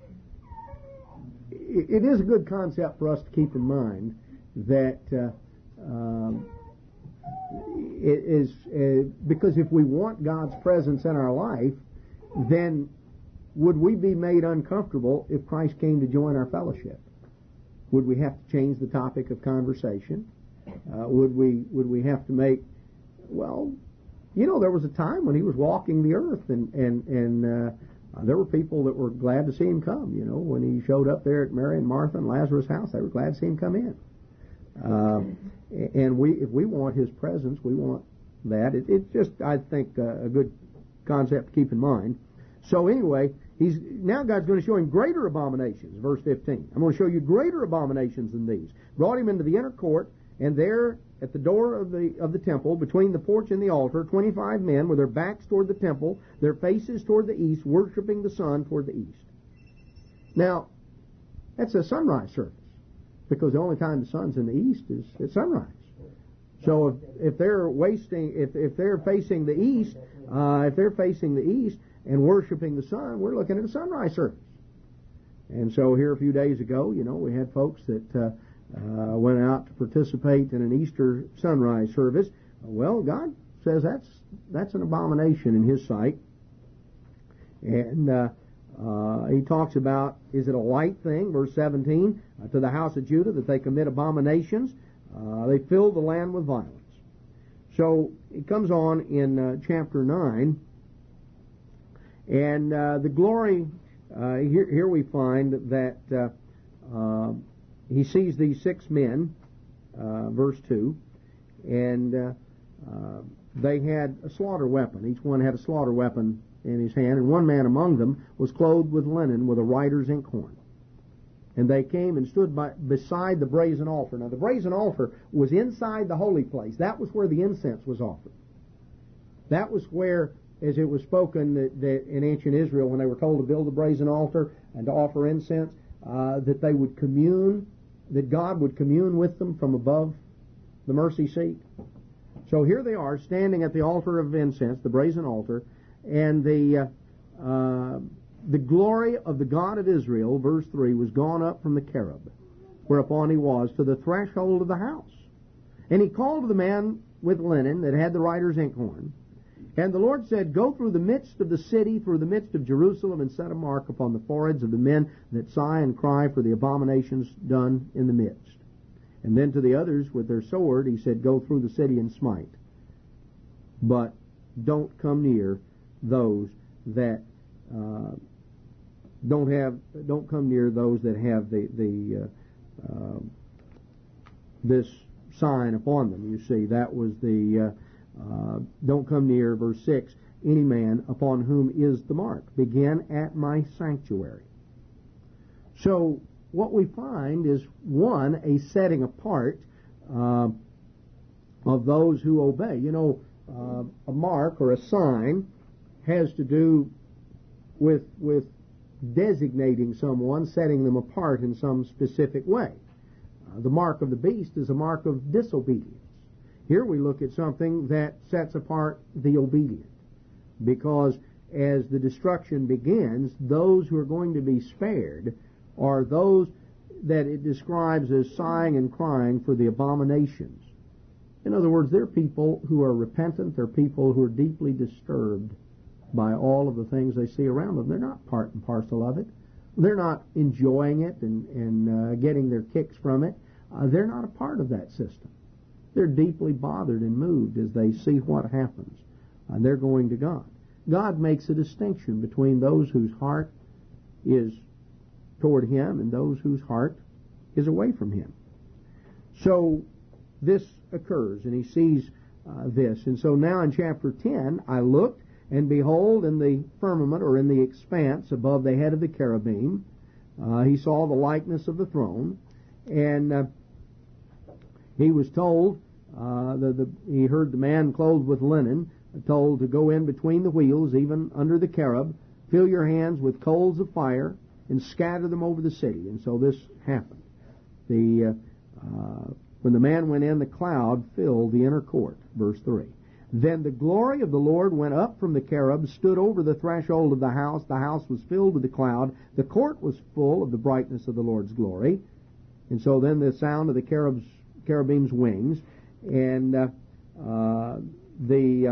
it, it is a good concept for us to keep in mind that. Uh, um, It is uh, because if we want God's presence in our life, then would we be made uncomfortable if Christ came to join our fellowship? Would we have to change the topic of conversation? Uh, would we would we have to make? Well, you know, there was a time when He was walking the earth, and and and uh, there were people that were glad to see Him come. You know, when He showed up there at Mary and Martha and Lazarus' house, they were glad to see Him come in. Um, and we, if we want His presence, we want that. It, it's just, I think, uh, a good concept to keep in mind. So anyway, he's now God's going to show him greater abominations. Verse fifteen. I'm going to show you greater abominations than these. Brought him into the inner court, and there at the door of the of the temple, between the porch and the altar, twenty-five men with their backs toward the temple, their faces toward the east, worshiping the sun toward the east. Now, that's a sunrise service. Because the only time the sun's in the east is at sunrise. So if, if they're wasting, if if they're facing the east, uh, if they're facing the east and worshiping the sun, we're looking at a sunrise service. And so here a few days ago, you know, we had folks that uh, uh, went out to participate in an Easter sunrise service. Well, God says that's that's an abomination in His sight, and. Uh, Uh, he talks about, is it a light thing, verse seventeen, uh, to the house of Judah that they commit abominations. Uh, they fill the land with violence. So it comes on in uh, chapter nine, and uh, the glory, uh, here, here we find that uh, uh, he sees these six men, uh, verse two, and uh, uh, they had a slaughter weapon. Each one had a slaughter weapon in his hand, and one man among them was clothed with linen with a writer's inkhorn. And they came and stood by, beside the brazen altar. Now, the brazen altar was inside the holy place. That was where the incense was offered. That was where, as it was spoken that, that in ancient Israel, when they were told to build a brazen altar and to offer incense, uh, that they would commune, that God would commune with them from above the mercy seat. So here they are, standing at the altar of incense, the brazen altar, and the uh, uh, the glory of the God of Israel, verse three, was gone up from the cherub, whereupon he was, to the threshold of the house. And he called to the man with linen that had the writer's inkhorn. And the Lord said, Go through the midst of the city, through the midst of Jerusalem, and set a mark upon the foreheads of the men that sigh and cry for the abominations done in the midst. And then to the others with their sword he said, Go through the city and smite. But don't come near those that uh, don't have, don't come near those that have the the uh, uh, this sign upon them. You see, that was the uh, uh, don't come near, verse six, any man upon whom is the mark. Begin at my sanctuary. So what we find is, one, a setting apart uh, of those who obey. You know, uh, a mark or a sign has to do with with designating someone, setting them apart in some specific way. Uh, the mark of the beast is a mark of disobedience. Here we look at something that sets apart the obedient. because as the destruction begins, those who are going to be spared are those that it describes as sighing and crying for the abominations. In other words, they're people who are repentant. They're people who are deeply disturbed by all of the things they see around them. They're not part and parcel of it. They're not enjoying it and, and uh, getting their kicks from it. Uh, they're not a part of that system. They're deeply bothered and moved as they see what happens. And they're going to God. God makes a distinction between those whose heart is toward Him and those whose heart is away from Him. So this occurs, and he sees uh, this. And so now in chapter ten, I looked, and behold, in the firmament, or in the expanse above the head of the cherubim, uh, he saw the likeness of the throne, and uh, he was told, uh, the, the, he heard the man clothed with linen, told to go in between the wheels, even under the cherub, fill your hands with coals of fire, and scatter them over the city. And so this happened. The uh, uh, when the man went in, the cloud filled the inner court. Verse three. Then the glory of the Lord went up from the cherub, stood over the threshold of the house. The house was filled with the cloud. The court was full of the brightness of the Lord's glory. And so then the sound of the cherub's, cherubim's wings, and uh, uh, the uh,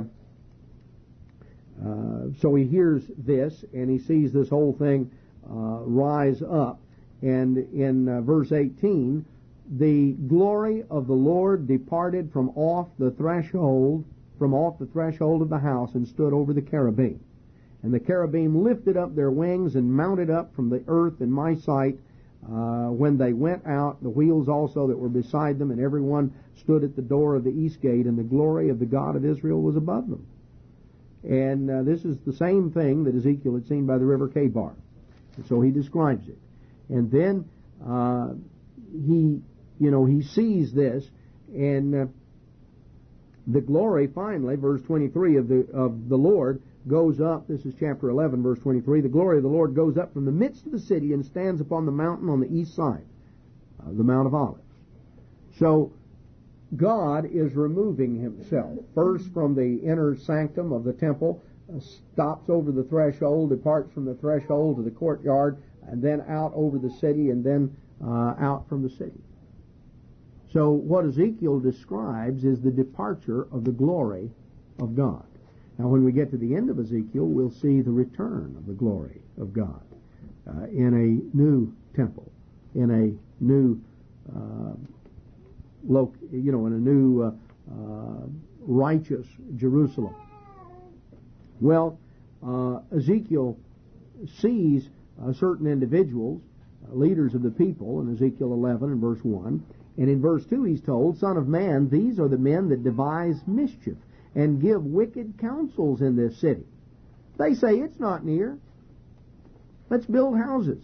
uh, so he hears this, and he sees this whole thing uh, rise up. And in uh, verse eighteen, the glory of the Lord departed from off the threshold, from off the threshold of the house, and stood over the cherubim. And the cherubim lifted up their wings and mounted up from the earth in my sight uh, when they went out, the wheels also that were beside them, and everyone stood at the door of the east gate, and the glory of the God of Israel was above them. And uh, this is the same thing that Ezekiel had seen by the river Chebar. And so he describes it. And then uh, he, you know, he sees this, and uh, the glory, finally, verse twenty-three of the of the Lord goes up. This is chapter eleven, verse twenty-three. The glory of the Lord goes up from the midst of the city and stands upon the mountain on the east side, uh, the Mount of Olives. So God is removing Himself first from the inner sanctum of the temple, uh, stops over the threshold, departs from the threshold to the courtyard, and then out over the city, and then uh, out from the city. So what Ezekiel describes is the departure of the glory of God. Now when we get to the end of Ezekiel, we'll see the return of the glory of God uh, in a new temple, in a new, uh, lo- you know, in a new uh, uh, righteous Jerusalem. Well, uh, Ezekiel sees uh, certain individuals, uh, leaders of the people, in Ezekiel eleven and verse one. And in verse two he's told, Son of man, these are the men that devise mischief and give wicked counsels in this city. They say, it's not near. Let's build houses.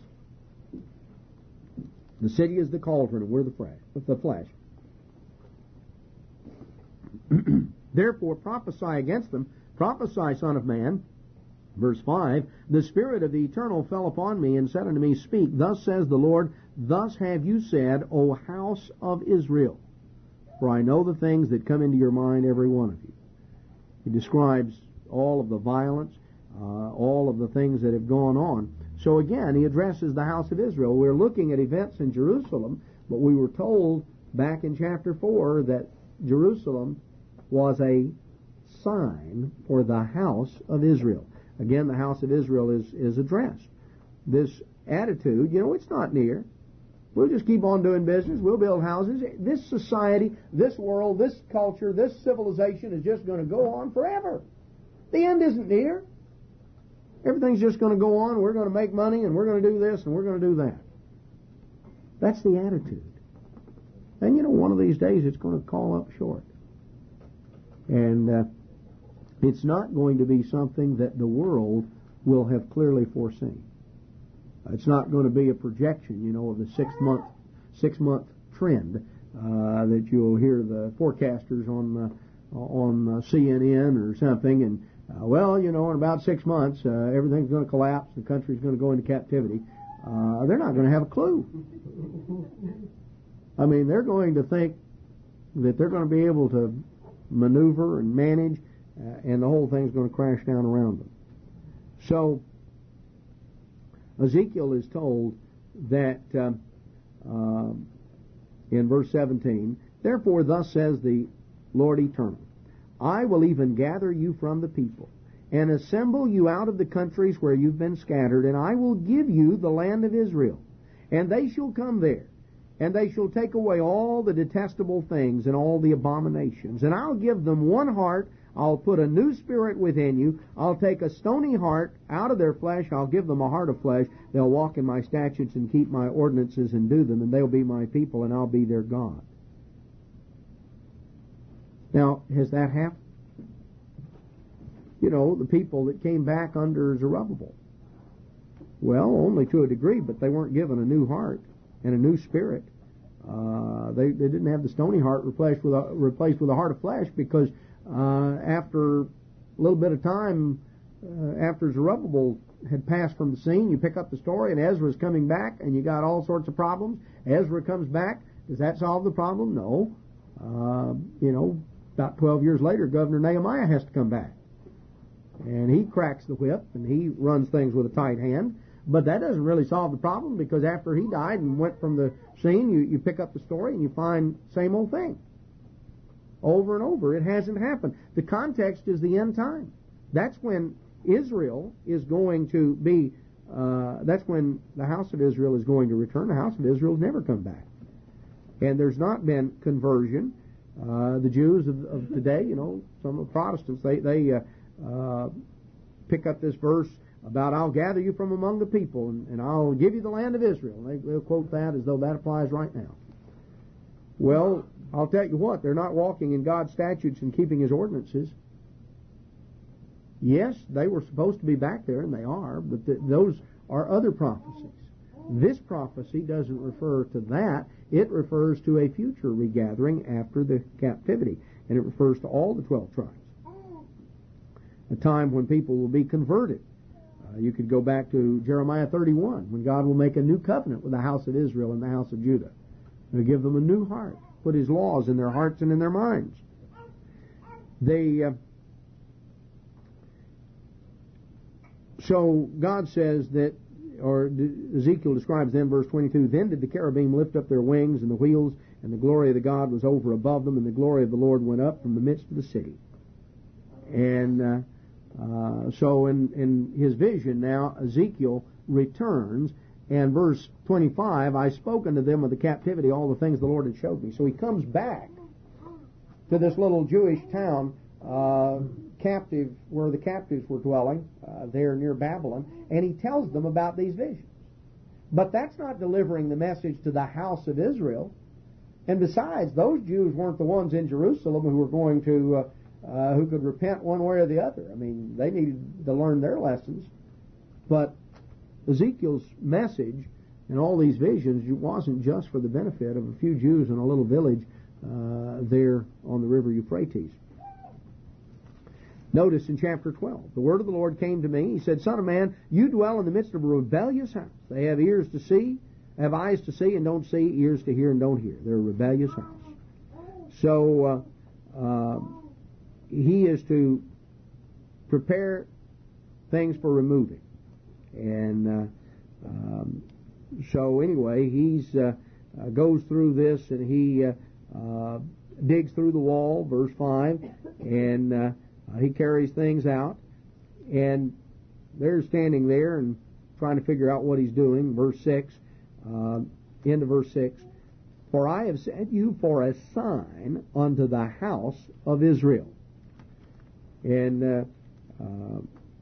The city is the cauldron, and we're the flesh. The flesh. Therefore prophesy against them. Prophesy, Son of man. Verse five, the Spirit of the Eternal fell upon me and said unto me, Speak, thus says the Lord, thus have you said, O house of Israel, for I know the things that come into your mind, every one of you. He describes all of the violence, uh, all of the things that have gone on. So again, he addresses the house of Israel. We're looking at events in Jerusalem, but we were told back in chapter four that Jerusalem was a sign for the house of Israel. Again, the house of Israel is, is addressed. This attitude, you know, it's not near. We'll just keep on doing business. We'll build houses. This society, this world, this culture, this civilization is just going to go on forever. The end isn't near. Everything's just going to go on. We're going to make money, and we're going to do this, and we're going to do that. That's the attitude. And, you know, one of these days it's going to call up short. And uh, it's not going to be something that the world will have clearly foreseen. It's not going to be a projection, you know, of the six-month six-month trend uh, that you'll hear the forecasters on uh, on uh, C N N or something, and uh, well, you know, in about six months, uh, everything's going to collapse, the country's going to go into captivity. Uh, they're not going to have a clue. I mean, they're going to think that they're going to be able to maneuver and manage uh, and the whole thing's going to crash down around them. So Ezekiel is told that uh, uh, in verse seventeen, therefore thus says the Lord Eternal, I will even gather you from the people, and assemble you out of the countries where you've been scattered, and I will give you the land of Israel. And they shall come there, and they shall take away all the detestable things and all the abominations. And I'll give them one heart, I'll put a new spirit within you, I'll take a stony heart out of their flesh, I'll give them a heart of flesh. They'll walk in my statutes and keep my ordinances and do them, and they'll be my people, and I'll be their God. Now, has that happened? You know, the people that came back under Zerubbabel. Well, only to a degree, but they weren't given a new heart and a new spirit. Uh, they, they didn't have the stony heart replaced with a, replaced with a heart of flesh, because uh, after a little bit of time, uh, after Zerubbabel had passed from the scene, you pick up the story, and Ezra's coming back, and you got all sorts of problems. Ezra comes back. Does that solve the problem? No. Uh, you know, about twelve years later, Governor Nehemiah has to come back. And he cracks the whip, and he runs things with a tight hand. But that doesn't really solve the problem, because after he died and went from the scene, you, you pick up the story and you find same old thing. Over and over. It hasn't happened. The context is the end time. That's when Israel is going to be, uh, that's when the house of Israel is going to return. The house of Israel has never come back. And there's not been conversion. Uh, the Jews of, of today, you know, some of the Protestants, they, they uh, uh, pick up this verse about I'll gather you from among the people, and, and I'll give you the land of Israel. They, they'll quote that as though that applies right now. Well, I'll tell you what, they're not walking in God's statutes and keeping His ordinances. Yes, they were supposed to be back there, and they are, but the, those are other prophecies. This prophecy doesn't refer to that. It refers to a future regathering after the captivity, and it refers to all the twelve tribes. A time when people will be converted. Uh, you could go back to Jeremiah thirty-one, when God will make a new covenant with the house of Israel and the house of Judah. He'll give them a new heart, put His laws in their hearts and in their minds. They, uh, so God says that, or Ezekiel describes then, verse twenty-two, then did the cherubim lift up their wings, and the wheels, and the glory of the God was over above them, and the glory of the Lord went up from the midst of the city. And uh, uh, so in, in his vision now, Ezekiel returns, and verse twenty-five, I spoke unto them of the captivity, all the things the Lord had showed me. So he comes back to this little Jewish town, uh, captive, where the captives were dwelling, uh, there near Babylon, and he tells them about these visions. But that's not delivering the message to the house of Israel. And besides, those Jews weren't the ones in Jerusalem who were going to, uh, uh, who could repent one way or the other. I mean, they needed to learn their lessons. But Ezekiel's message and all these visions wasn't just for the benefit of a few Jews in a little village uh, there on the river Euphrates. Notice in chapter twelve, the word of the Lord came to me. He said, Son of man, you dwell in the midst of a rebellious house. They have ears to see, have eyes to see and don't see, ears to hear and don't hear. They're a rebellious house. So uh, uh, he is to prepare things for removing. And uh, um, so anyway, he's uh, uh, goes through this, and he uh, uh, digs through the wall, verse five, and uh, Uh, he carries things out, and they're standing there and trying to figure out what he's doing. Verse six, uh, end of verse six, for I have sent you for a sign unto the house of Israel. And uh, uh,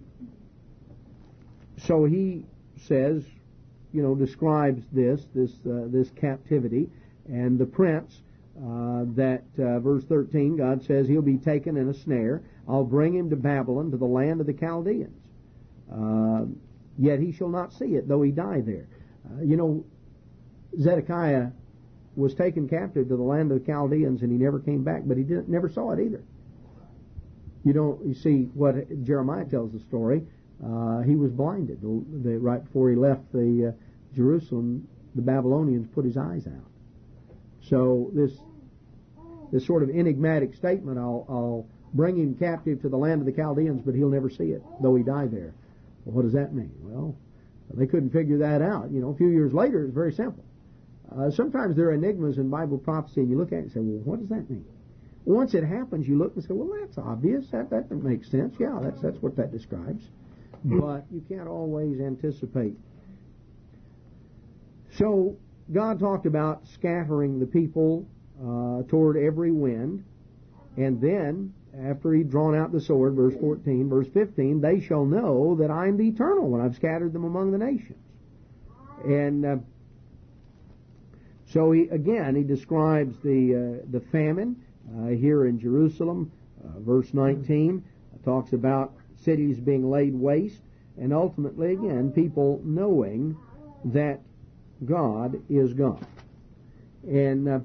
so he says, you know, describes this, this, uh, this captivity, and the prince, uh, that, uh, verse thirteen, God says he'll be taken in a snare. I'll bring him to Babylon, to the land of the Chaldeans. Uh, yet he shall not see it, though he die there. Uh, you know, Zedekiah was taken captive to the land of the Chaldeans, and he never came back, but he didn't, never saw it either. You don't, you see what Jeremiah tells the story. Uh, he was blinded. The, the, right before he left the uh, Jerusalem, the Babylonians put his eyes out. So this this sort of enigmatic statement, I'll, I'll bring him captive to the land of the Chaldeans, but he'll never see it, though he died there. Well, what does that mean? Well, they couldn't figure that out. You know, a few years later, it's very simple. Uh, sometimes there are enigmas in Bible prophecy, and you look at it and say, well, what does that mean? Once it happens, you look and say, well, that's obvious. That that makes sense. Yeah, that's that's what that describes. But you can't always anticipate. So God talked about scattering the people uh, toward every wind, and then after he'd drawn out the sword, verse fourteen, verse fifteen, they shall know that I am the Eternal when I've scattered them among the nations. And uh, so he again he describes the uh, the famine uh, here in Jerusalem. Uh, verse nineteen uh, talks about cities being laid waste, and ultimately again people knowing that God is God. And uh,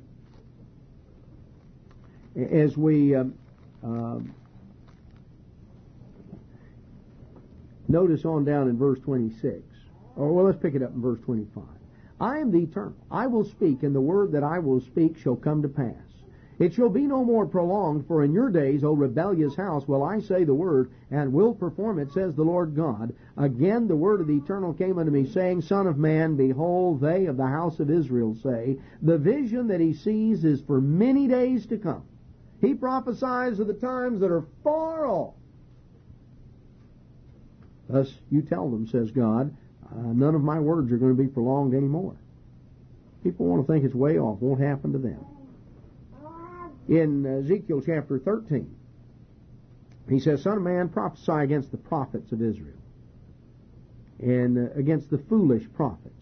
as we uh, uh, notice on down in verse twenty-six, or well, let's pick it up in verse twenty-five. I am the Eternal. I will speak, and the word that I will speak shall come to pass. It shall be no more prolonged, for in your days, O rebellious house, will I say the word, and will perform it, says the Lord God. Again the word of the Eternal came unto me, saying, Son of man, behold, they of the house of Israel say, the vision that he sees is for many days to come. He prophesies of the times that are far off. Thus you tell them, says God, uh, none of my words are going to be prolonged anymore. People want to think it's way off. Won't happen to them. In Ezekiel chapter thirteen, he says, Son of man, prophesy against the prophets of Israel, and uh, against the foolish prophets.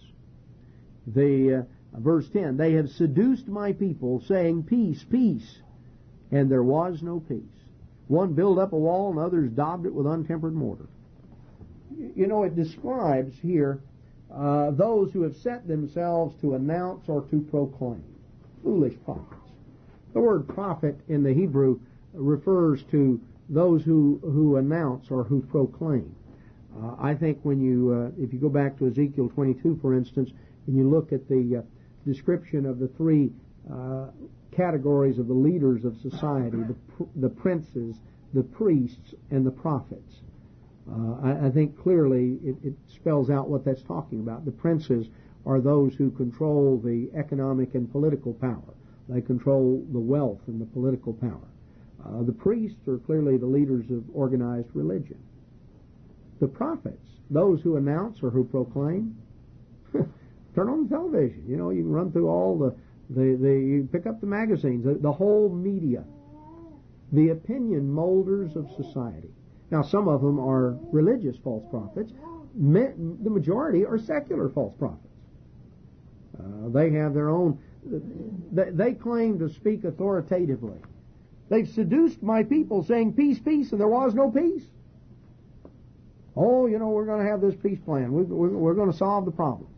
The uh, verse ten, they have seduced my people, saying, Peace, peace, and there was no peace. One built up a wall, and others daubed it with untempered mortar. You know, it describes here uh, those who have set themselves to announce or to proclaim. Foolish prophets. The word prophet in the Hebrew refers to those who, who announce or who proclaim. Uh, I think when you, uh, if you go back to Ezekiel twenty-two, for instance, and you look at the uh, description of the three uh, categories of the leaders of society, the, pr- the princes, the priests, and the prophets, uh, I, I think clearly it, it spells out what that's talking about. The princes are those who control the economic and political power. They control the wealth and the political power. Uh, the priests are clearly the leaders of organized religion. The prophets, those who announce or who proclaim, turn on the television. You know, you can run through all the, the, the you pick up the magazines, the, the whole media, the opinion molders of society. Now, some of them are religious false prophets. The majority are secular false prophets. Uh, they have their own. They claim to speak authoritatively. They've seduced my people, saying, Peace, peace, and there was no peace. Oh, you know, we're going to have this peace plan. We're going to solve the problems.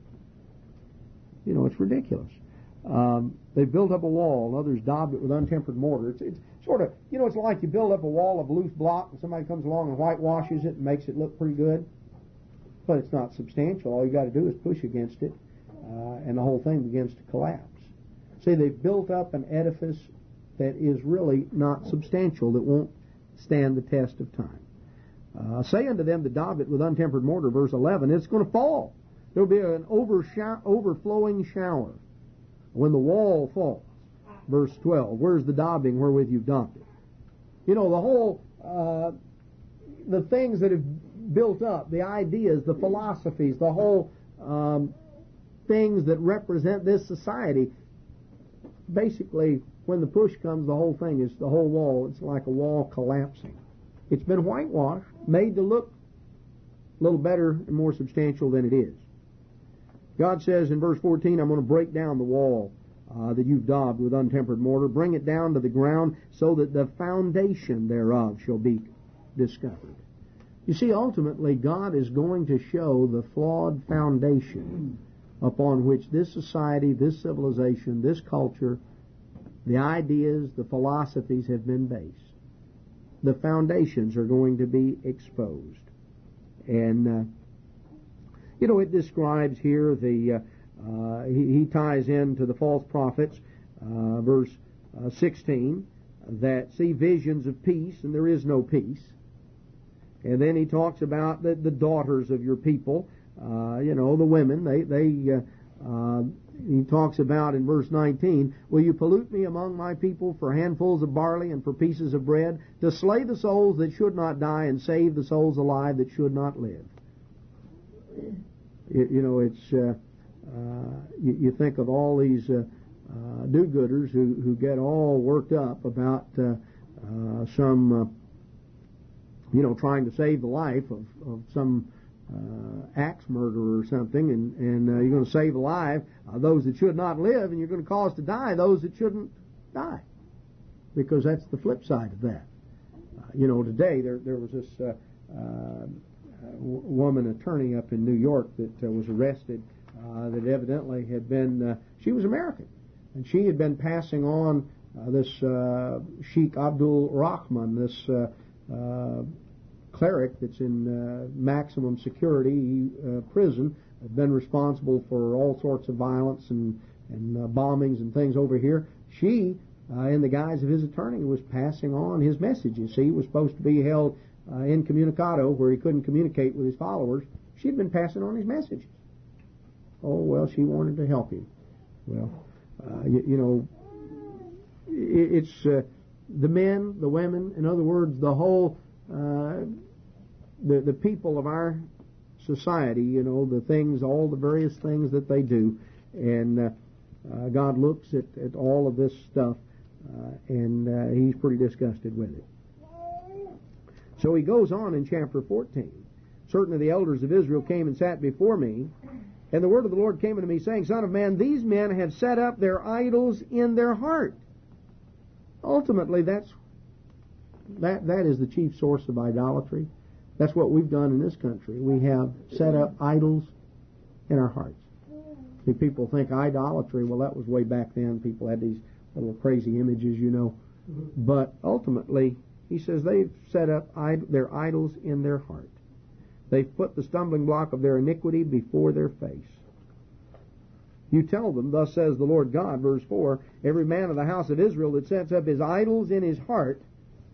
You know, it's ridiculous. Um, they built up a wall, and others daubed it with untempered mortar. It's, it's sort of, you know, it's like you build up a wall of loose block, and somebody comes along and whitewashes it and makes it look pretty good. But it's not substantial. All you got to do is push against it. Uh, and the whole thing begins to collapse. See, they've built up an edifice that is really not substantial, that won't stand the test of time. Uh, say unto them that daub it with untempered mortar, verse eleven, it's going to fall. There will be an overshow- overflowing shower when the wall falls. Verse twelve, where's the daubing wherewith you've daubed it? You know, the whole, uh, the things that have built up, the ideas, the philosophies, the whole um, things that represent this society, basically, when the push comes, the whole thing is, the whole wall, it's like a wall collapsing. It's been whitewashed, made to look a little better and more substantial than it is. God says in verse fourteen, I'm going to break down the wall uh, that you've daubed with untempered mortar, bring it down to the ground, so that the foundation thereof shall be discovered. You see, ultimately, God is going to show the flawed foundation upon which this society, this civilization, this culture, the ideas, the philosophies have been based. The foundations are going to be exposed. And, uh, you know, it describes here the, uh, uh, he, he ties into the false prophets, uh, verse uh, sixteen, that see visions of peace, and there is no peace. And then he talks about the, the daughters of your people, uh, you know, the women. They, they, uh, uh, he talks about in verse nineteen, will you pollute me among my people for handfuls of barley and for pieces of bread, to slay the souls that should not die and save the souls alive that should not live? You, you know, it's, uh, uh, you, you think of all these uh, uh, do-gooders who, who get all worked up about uh, uh, some... Uh, you know, trying to save the life of, of some uh, axe murderer or something, and, and uh, you're going to save alive uh, those that should not live, and you're going to cause to die those that shouldn't die, because that's the flip side of that. Uh, you know, today there there was this uh, uh, w- woman attorney up in New York that uh, was arrested uh, that evidently had been, uh, she was American, and she had been passing on uh, this uh, Sheikh Abdul Rahman, this uh, uh, cleric that's in uh, maximum security uh, prison, had been responsible for all sorts of violence and, and uh, bombings and things over here. She, uh, in the guise of his attorney, was passing on his messages. See, he was supposed to be held uh, incommunicado, where he couldn't communicate with his followers. She'd been passing on his messages. Oh, well, she wanted to help him. Well, uh, you, you know, it, it's uh, the men, the women, in other words, the whole... Uh, the the people of our society, you know, the things, all the various things that they do, and uh, uh, God looks at, at all of this stuff, uh, and uh, He's pretty disgusted with it. So He goes on in chapter fourteen. Certain of the elders of Israel came and sat before me, and the word of the Lord came unto me, saying, Son of man, these men have set up their idols in their heart. Ultimately, that's That that is the chief source of idolatry. That's what we've done in this country. We have set up idols in our hearts. See, people think idolatry, well, that was way back then. People had these little crazy images, you know. But ultimately, he says they've set up id- their idols in their heart. They've put the stumbling block of their iniquity before their face. You tell them, thus says the Lord God, verse four, every man of the house of Israel that sets up his idols in his heart,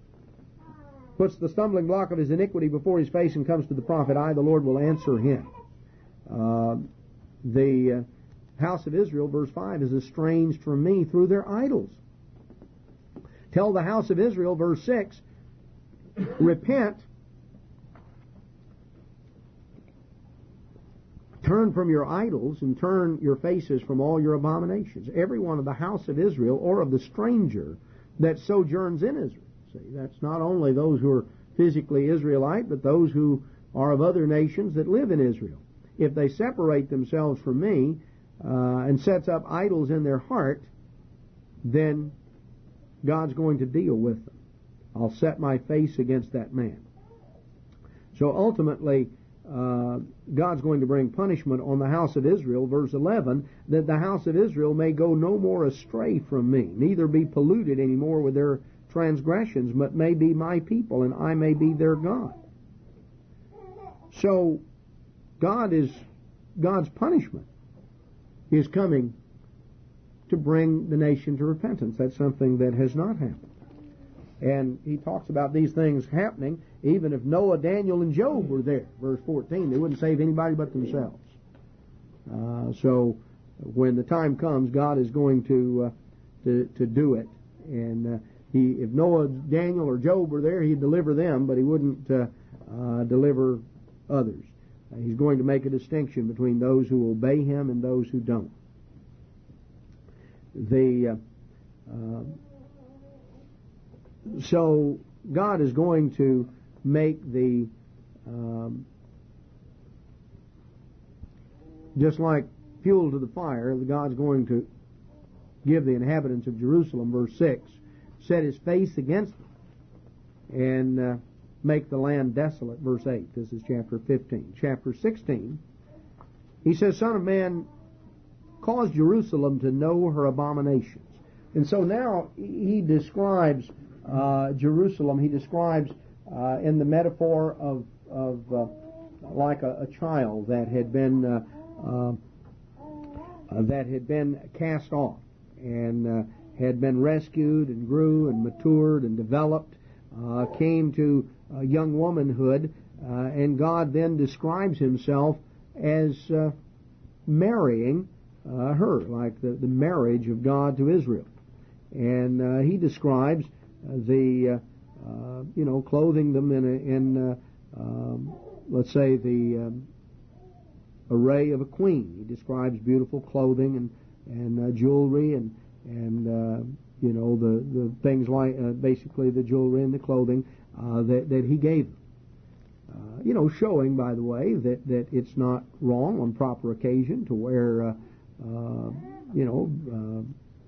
puts the stumbling block of his iniquity before his face, and comes to the prophet, I, the Lord, will answer him. Uh, the uh, house of Israel, verse five, is estranged from me through their idols. Tell the house of Israel, verse six, repent, turn from your idols, and turn your faces from all your abominations. Every one of the house of Israel, or of the stranger that sojourns in Israel. See, that's not only those who are physically Israelite, but those who are of other nations that live in Israel. If they separate themselves from me uh, and sets up idols in their heart, then God's going to deal with them. I'll set my face against that man. So ultimately, uh, God's going to bring punishment on the house of Israel, verse eleven, that the house of Israel may go no more astray from me, neither be polluted any more with their transgressions, but may be my people, and I may be their God. So, God is God's punishment is coming to bring the nation to repentance. That's something that has not happened. And He talks about these things happening even if Noah, Daniel, and Job were there. Verse fourteen, they wouldn't save anybody but themselves. Uh, so, when the time comes, God is going to uh, to, to do it. And uh, He, if Noah, Daniel, or Job were there, He'd deliver them, but He wouldn't uh, uh, deliver others. Uh, he's going to make a distinction between those who obey Him and those who don't. The uh, uh, so God is going to make the um, just like fuel to the fire. God's going to give the inhabitants of Jerusalem, verse six, set His face against them and uh, make the land desolate, verse eight. This is chapter fifteen. Chapter sixteen, He says, Son of man, cause Jerusalem to know her abominations. And so now He describes uh, Jerusalem, He describes uh, in the metaphor of, of uh, like a, a child that had been uh, uh, that had been cast off and uh, had been rescued and grew and matured and developed, uh, came to uh, young womanhood, uh, and God then describes himself as uh, marrying uh, her, like the, the marriage of God to Israel. And uh, he describes uh, the, uh, uh, you know, clothing them in, a, in uh, um, let's say, the um, array of a queen. He describes beautiful clothing and, and uh, jewelry and, and uh, you know, the, the things like, uh, basically the jewelry and the clothing uh, that, that he gave them. Uh, you know, showing, by the way, that, that it's not wrong on proper occasion to wear, uh, uh, you know, uh,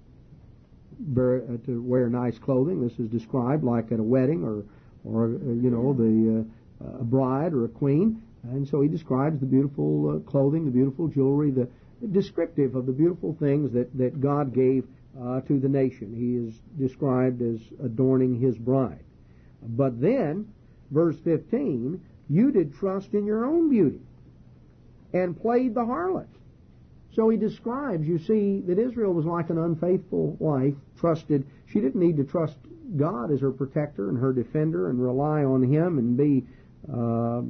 bear, uh, to wear nice clothing. This is described like at a wedding or, or uh, you know, the uh, a bride or a queen. And so he describes the beautiful uh, clothing, the beautiful jewelry, the, the descriptive of the beautiful things that, that God gave uh, to the nation. He is described as adorning his bride. But then, verse fifteen, you did trust in your own beauty and played the harlot. So he describes, you see, that Israel was like an unfaithful wife, trusted. She didn't need to trust God as her protector and her defender and rely on him and be, uh,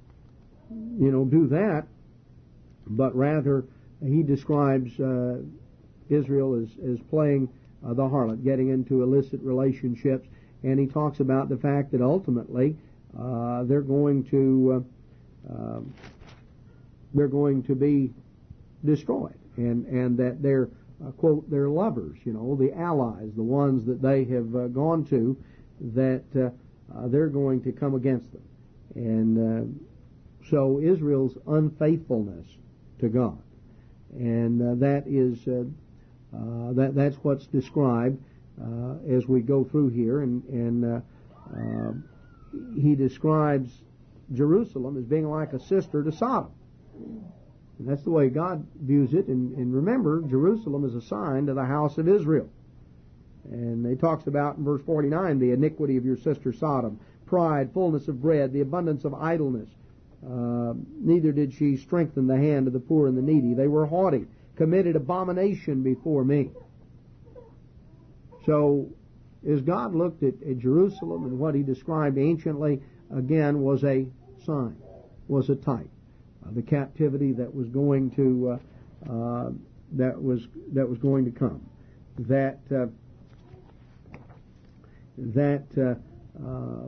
you know, do that. But rather, he describes uh, Israel as, as playing uh, the harlot, getting into illicit relationships. And he talks about the fact that ultimately uh, they're going to uh, uh, they're going to be destroyed, and and that they're uh, quote their lovers, you know, the allies, the ones that they have uh, gone to, that uh, uh, they're going to come against them, and uh, so Israel's unfaithfulness to God, and uh, that is uh, uh, that that's what's described uh, as we go through here, and and uh, uh, he describes Jerusalem as being like a sister to Sodom. And that's the way God views it. And, and remember, Jerusalem is assigned to the house of Israel. And he talks about in verse forty-nine, the iniquity of your sister Sodom, pride, fullness of bread, the abundance of idleness. Uh, neither did she strengthen the hand of the poor and the needy. They were haughty, committed abomination before me. So, as God looked at, at Jerusalem and what he described anciently, again, was a sign, was a type. Uh, the captivity that was going to uh, uh, that was that was going to come, that uh, that uh, uh,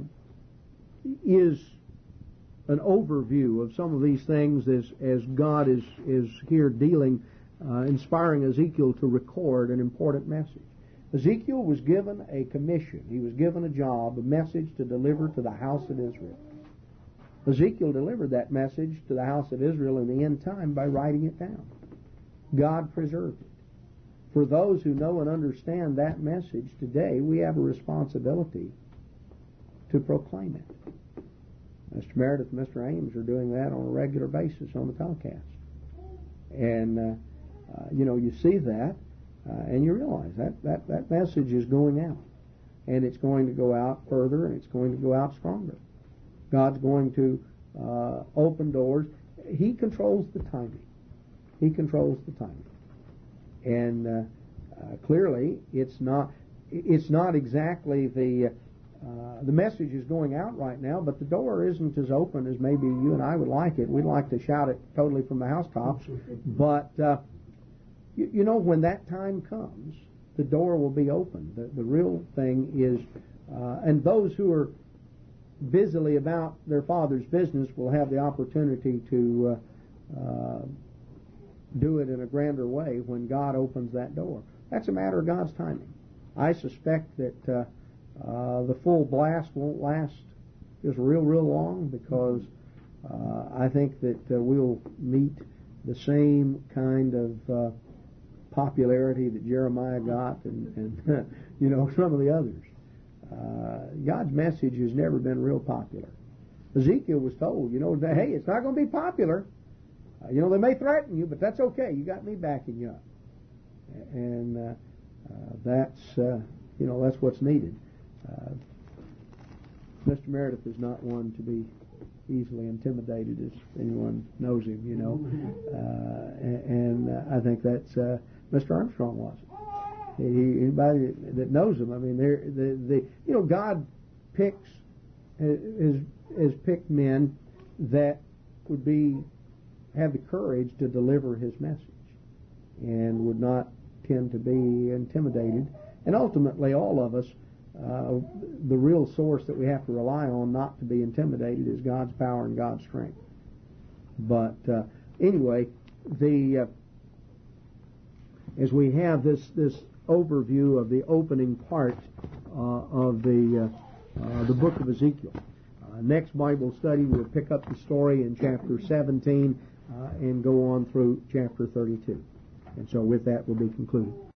is an overview of some of these things as as God is is here dealing, uh, inspiring Ezekiel to record an important message. Ezekiel was given a commission. He was given a job, a message to deliver to the house of Israel. Ezekiel delivered that message to the house of Israel in the end time by writing it down. God preserved it. For those who know and understand that message today, we have a responsibility to proclaim it. Mister Meredith and Mister Ames are doing that on a regular basis on the telecast. And, uh, uh, you know, you see that, uh, and you realize that, that that message is going out. And it's going to go out further, and it's going to go out stronger. God's going to uh, open doors. He controls the timing. He controls the timing. And uh, uh, clearly, it's not it's not exactly the uh, the message is going out right now, but the door isn't as open as maybe you and I would like it. We'd like to shout it totally from the housetops, but uh, you, you know, when that time comes, the door will be open. The, the real thing is, uh, and those who are busily about their Father's business will have the opportunity to uh, uh, do it in a grander way when God opens that door. That's a matter of God's timing. I suspect that uh, uh, the full blast won't last just real, real long, because uh, I think that uh, we'll meet the same kind of uh, popularity that Jeremiah got and, and you know, some of the others. Uh, God's message has never been real popular. Ezekiel was told, you know, that, hey, it's not going to be popular. Uh, you know, they may threaten you, but that's okay. You got me backing you up. And uh, uh, that's, uh, you know, that's what's needed. Uh, Mister Meredith is not one to be easily intimidated, as anyone knows him, you know. Uh, and and uh, I think that's uh, Mister Armstrong was. Anybody that knows them, I mean, they're the the you know God picks has has picked men that would be have the courage to deliver His message and would not tend to be intimidated. And ultimately, all of us, uh, the real source that we have to rely on not to be intimidated is God's power and God's strength. But uh, anyway, the uh, as we have this this overview of the opening part uh, of the uh, uh, the book of Ezekiel. Uh, next Bible study, we'll pick up the story in chapter seventeen uh, and go on through chapter thirty-two. And so with that, we'll be concluded.